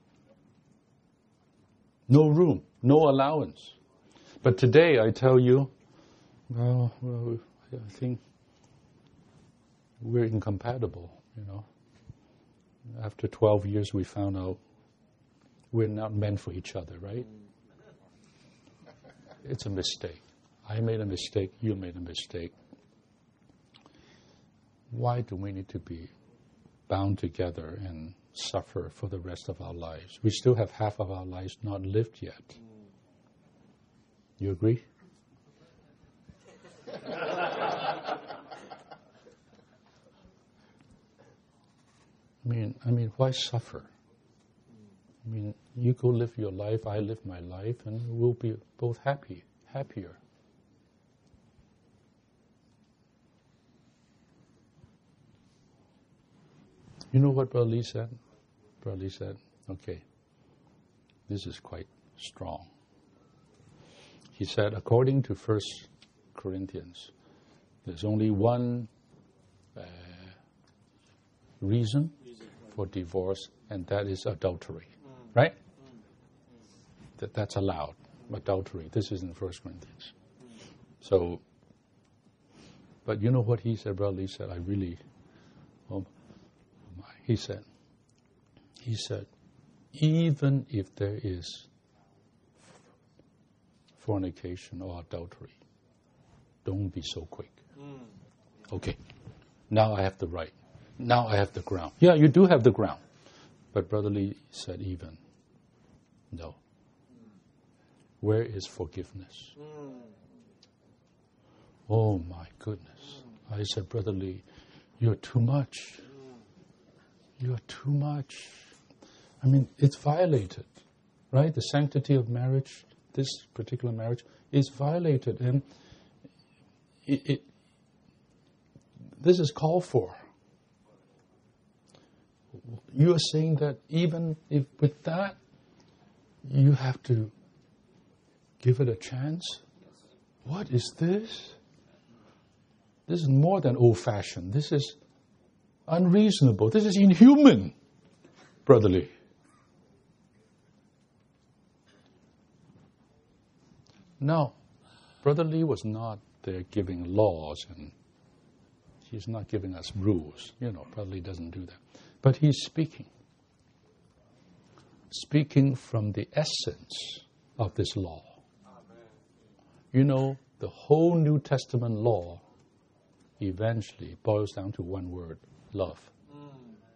No room, no allowance. But today I tell you, well, well I think we're incompatible, you know. After twelve years we found out we're not meant for each other, right? It's a mistake. I made a mistake, you made a mistake. Why do we need to be bound together and suffer for the rest of our lives? We still have half of our lives not lived yet. You agree? I mean, I mean, why suffer? I mean, you go live your life, I live my life, and we'll be both happy, happier. You know what Brother Lee said? Brother Lee said, okay, this is quite strong. He said, according to First Corinthians, there's only one uh, reason for divorce, and that is adultery. Mm. Right? Mm. That, that's allowed. Adultery. This is in First Corinthians. Mm. So, but you know what he said, Brother Lee said, I really, oh my, he said, he said, even if there is fornication or adultery, don't be so quick. Mm. Okay, now I have the right. Now I have the ground. Yeah, you do have the ground. But Brother Lee said even, no. Where is forgiveness? Mm. Oh my goodness. Mm. I said, Brother Lee, you're too much. Mm. You're too much. I mean, it's violated, right? The sanctity of marriage, this particular marriage, is violated. And it, it this is called for. You are saying that even if with that, you have to give it a chance? What is this? This is more than old-fashioned. This is unreasonable. This is inhuman, Brother Lee. Now, Brother Lee was not there giving laws, and he's not giving us rules. You know, Brother Lee doesn't do that. But he's speaking. Speaking from the essence of this law. Amen. You know, the whole New Testament law eventually boils down to one word, love. Mm.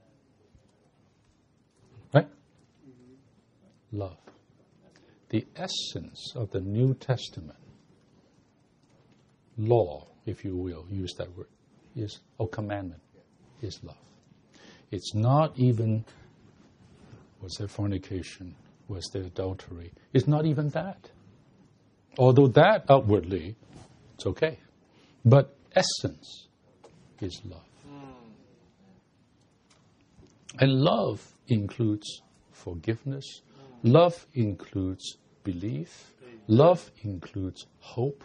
Right? Mm-hmm. Love. The essence of the New Testament law, if you will, use that word, is, or commandment, is love. It's not even, was there fornication, was there adultery? It's not even that. Although that outwardly, it's okay. But essence is love. Mm. And love includes forgiveness. Mm. Love includes belief. Mm. Love includes hope.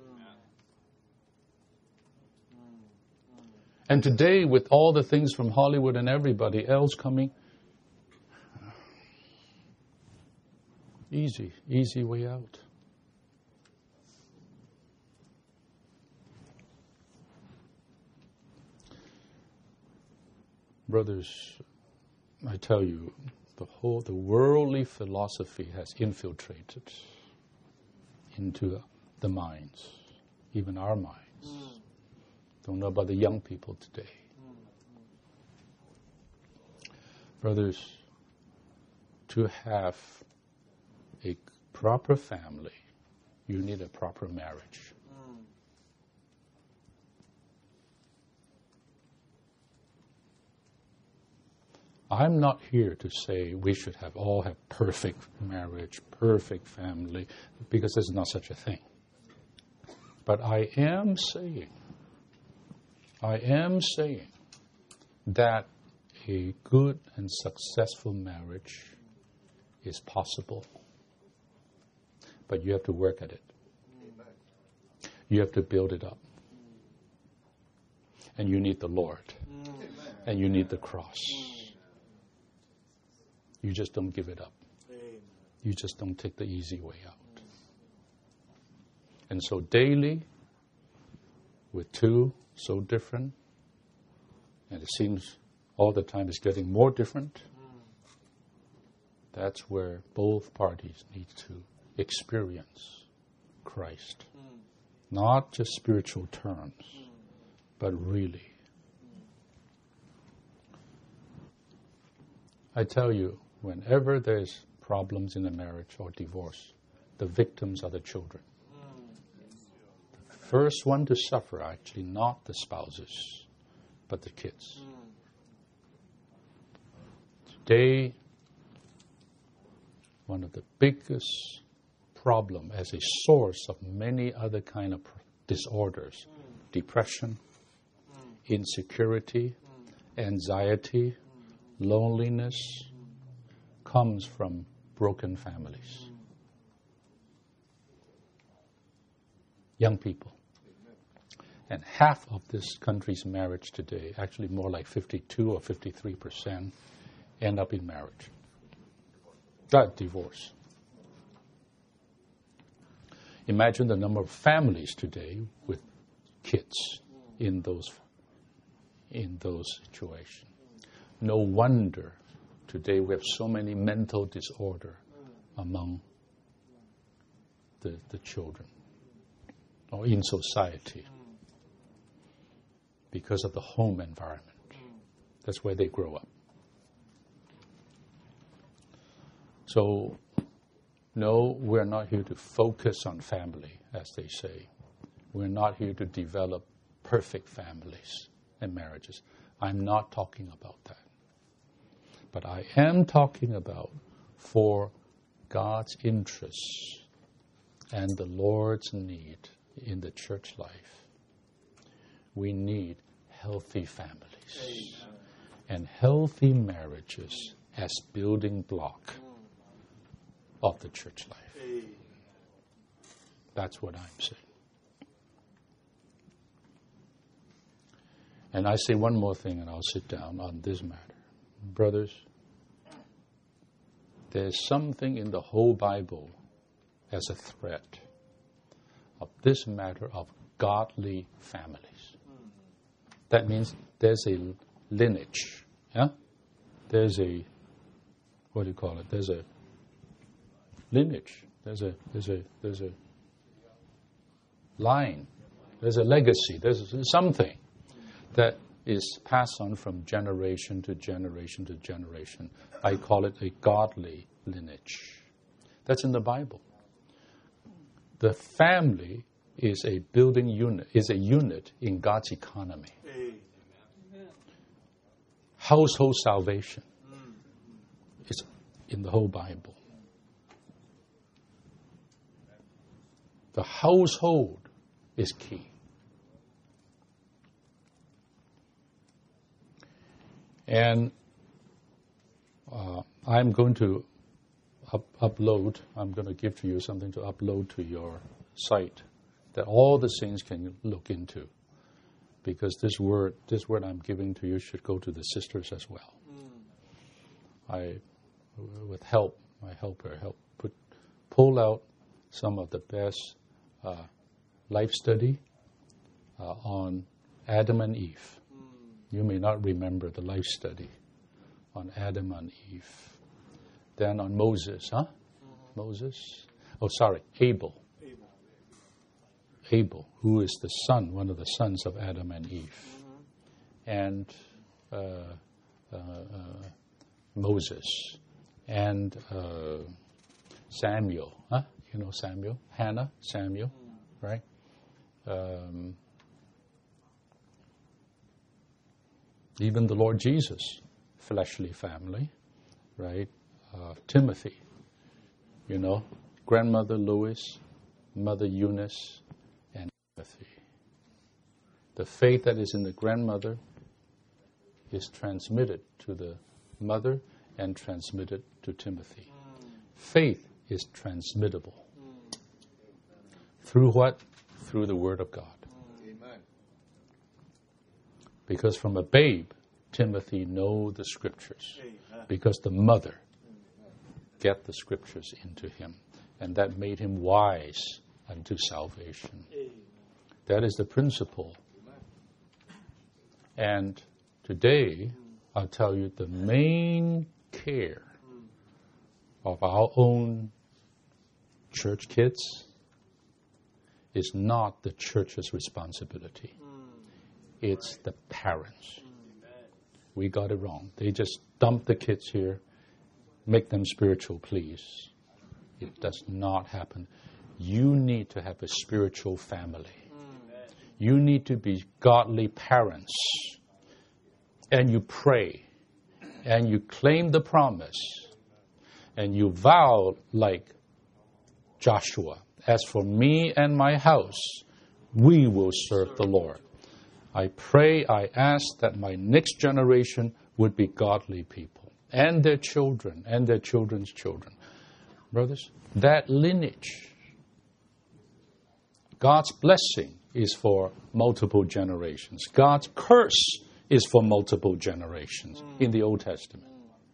And today, with all the things from Hollywood and everybody else coming, easy, easy way out. Brothers, I tell you, the whole, the worldly philosophy has infiltrated into the minds, even our minds. Mm. Don't know about the young people today. Brothers, to have a proper family, you need a proper marriage. Mm. I'm not here to say we should have all have perfect marriage, perfect family, because there's not such a thing. But I am saying, I am saying that a good and successful marriage is possible. But you have to work at it. You have to build it up. And you need the Lord. And you need the cross. You just don't give it up. You just don't take the easy way out. And so daily, with two so different, and it seems all the time it's getting more different, that's where both parties need to experience Christ. Not just spiritual terms, but really. I tell you, whenever there's problems in a marriage or divorce, the victims are the children. The first one to suffer, actually, not the spouses, but the kids. Today, one of the biggest problem as a source of many other kind of disorders, depression, insecurity, anxiety, loneliness, comes from broken families. Young people. And half of this country's marriage today, actually more like fifty-two or fifty-three percent, end up in marriage. Not divorce. Imagine the number of families today with kids in those in those situations. No wonder today we have so many mental disorder among the, the children or in society because of the home environment. That's where they grow up. So, no, we're not here to focus on family, as they say. We're not here to develop perfect families and marriages. I'm not talking about that. But I am talking about for God's interests and the Lord's need in the church life. We need healthy families and healthy marriages as building block of the church life. That's what I'm saying. And I say one more thing and I'll sit down on this matter. Brothers, there's something in the whole Bible as a thread of this matter of godly families. That means there's a lineage. Yeah? There's a, what do you call it? There's a lineage. There's a, there's a, there's a line. There's a legacy. There's something that is passed on from generation to generation to generation. I call it a godly lineage. That's in the Bible. The family is a building unit, is a unit in God's economy. Household salvation is in the whole Bible. The household is key. And uh, I'm going to up- upload, I'm going to give to you something to upload to your site that all the saints can look into. Because this word, this word I'm giving to you should go to the sisters as well. Mm. I, with help, my helper, help put, pull out some of the best uh, life study uh, on Adam and Eve. You may not remember the life study on Adam and Eve. Then on Moses, huh? Mm-hmm. Moses? Oh, sorry, Abel. Abel. Abel, who is the son, one of the sons of Adam and Eve. Mm-hmm. And uh, uh, uh, Moses. And uh, Samuel, huh? You know Samuel? Hannah, Samuel, mm-hmm. right? Um, Even the Lord Jesus, fleshly family, right? Uh, Timothy, you know, grandmother Lois, mother Eunice, and The faith that is in the grandmother is transmitted to the mother and transmitted to Timothy. Mm. Faith is transmittable. Mm. Through what? Through the Word of God. Amen. Because from a babe, Timothy know the Scriptures. Amen. Because the mother get the Scriptures into him. And that made him wise unto salvation. Amen. That is the principle. And today, I'll tell you, the main care of our own church kids is not the church's responsibility. It's the parents. We got it wrong. They just dump the kids here, make them spiritual, please. It does not happen. You need to have a spiritual family. You need to be godly parents. And you pray. And you claim the promise. And you vow like Joshua, as for me and my house, we will serve the Lord. I pray, I ask that my next generation would be godly people. And their children, and their children's children. Brothers, that lineage, God's blessing is for multiple generations. God's curse is for multiple generations in the Old Testament.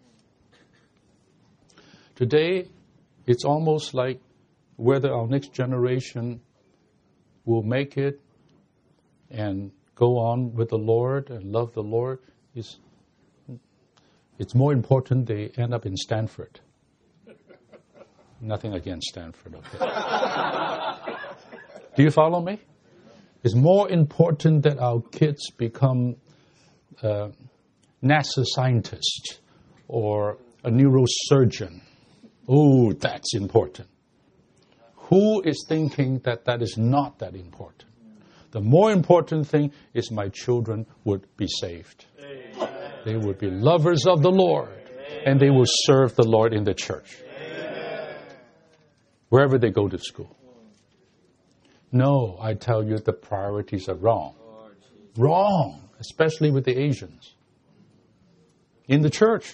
Today, it's almost like whether our next generation will make it and go on with the Lord and love the Lord, is it's more important they end up in Stanford. Nothing against Stanford, okay? Do you follow me? It's more important that our kids become uh, NASA scientists or a neurosurgeon. Oh, that's important. Who is thinking that that is not that important? The more important thing is my children would be saved. Amen. They would be lovers of the Lord. Amen. And they will serve the Lord in the church. Amen. Wherever they go to school. No, I tell you, the priorities are wrong. Wrong, especially with the Asians. In the church.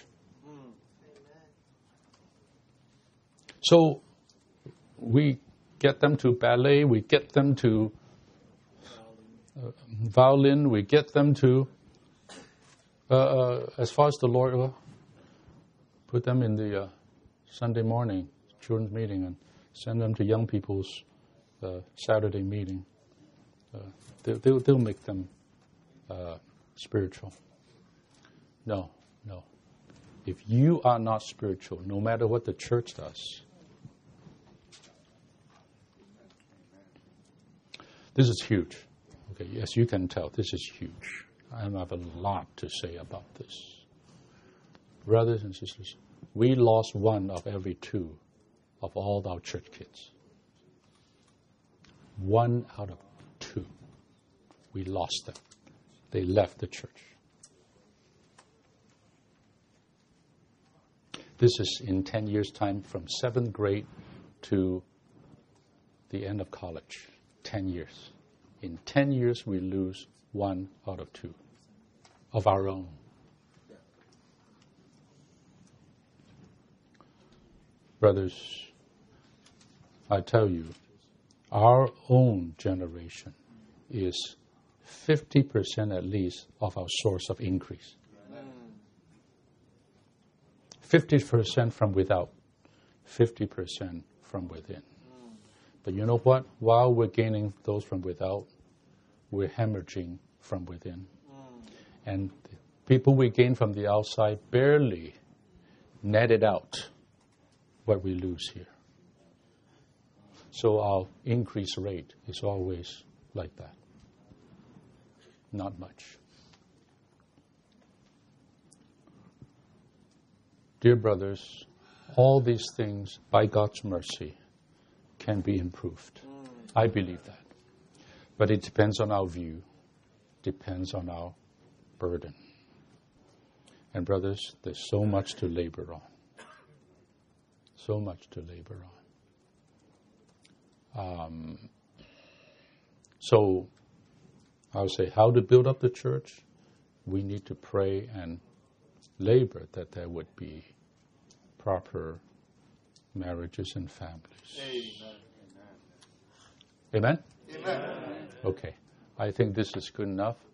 So, we get them to ballet, we get them to uh, violin, we get them to, uh, uh, as far as the Lord, uh, put them in the uh, Sunday morning children's meeting and send them to young people's uh, Saturday meeting. Uh, they, they'll, they'll make them uh, spiritual. No, no. If you are not spiritual, no matter what the church does, this is huge. Okay, yes, you can tell this is huge. I have a lot to say about this. Brothers and sisters, we lost one of every two of all our church kids. One out of two. We lost them. They left the church. This is in ten years' time from seventh grade to the end of college. Ten years. In ten years, we lose one out of two of our own. Brothers, I tell you, our own generation is fifty percent at least of our source of increase. fifty percent from without, fifty percent from within. But you know what? While we're gaining those from without, we're hemorrhaging from within. Mm. And the people we gain from the outside barely netted out what we lose here. So our increase rate is always like that. Not much. Dear brothers, all these things, by God's mercy, can be improved. Mm. I believe that. But it depends on our view, depends on our burden. And brothers, there's so much to labor on. So much to labor on. Um, so I would say how to build up the church, we need to pray and labor that there would be proper marriages and families. Amen. Amen? Amen. Okay. I think this is good enough.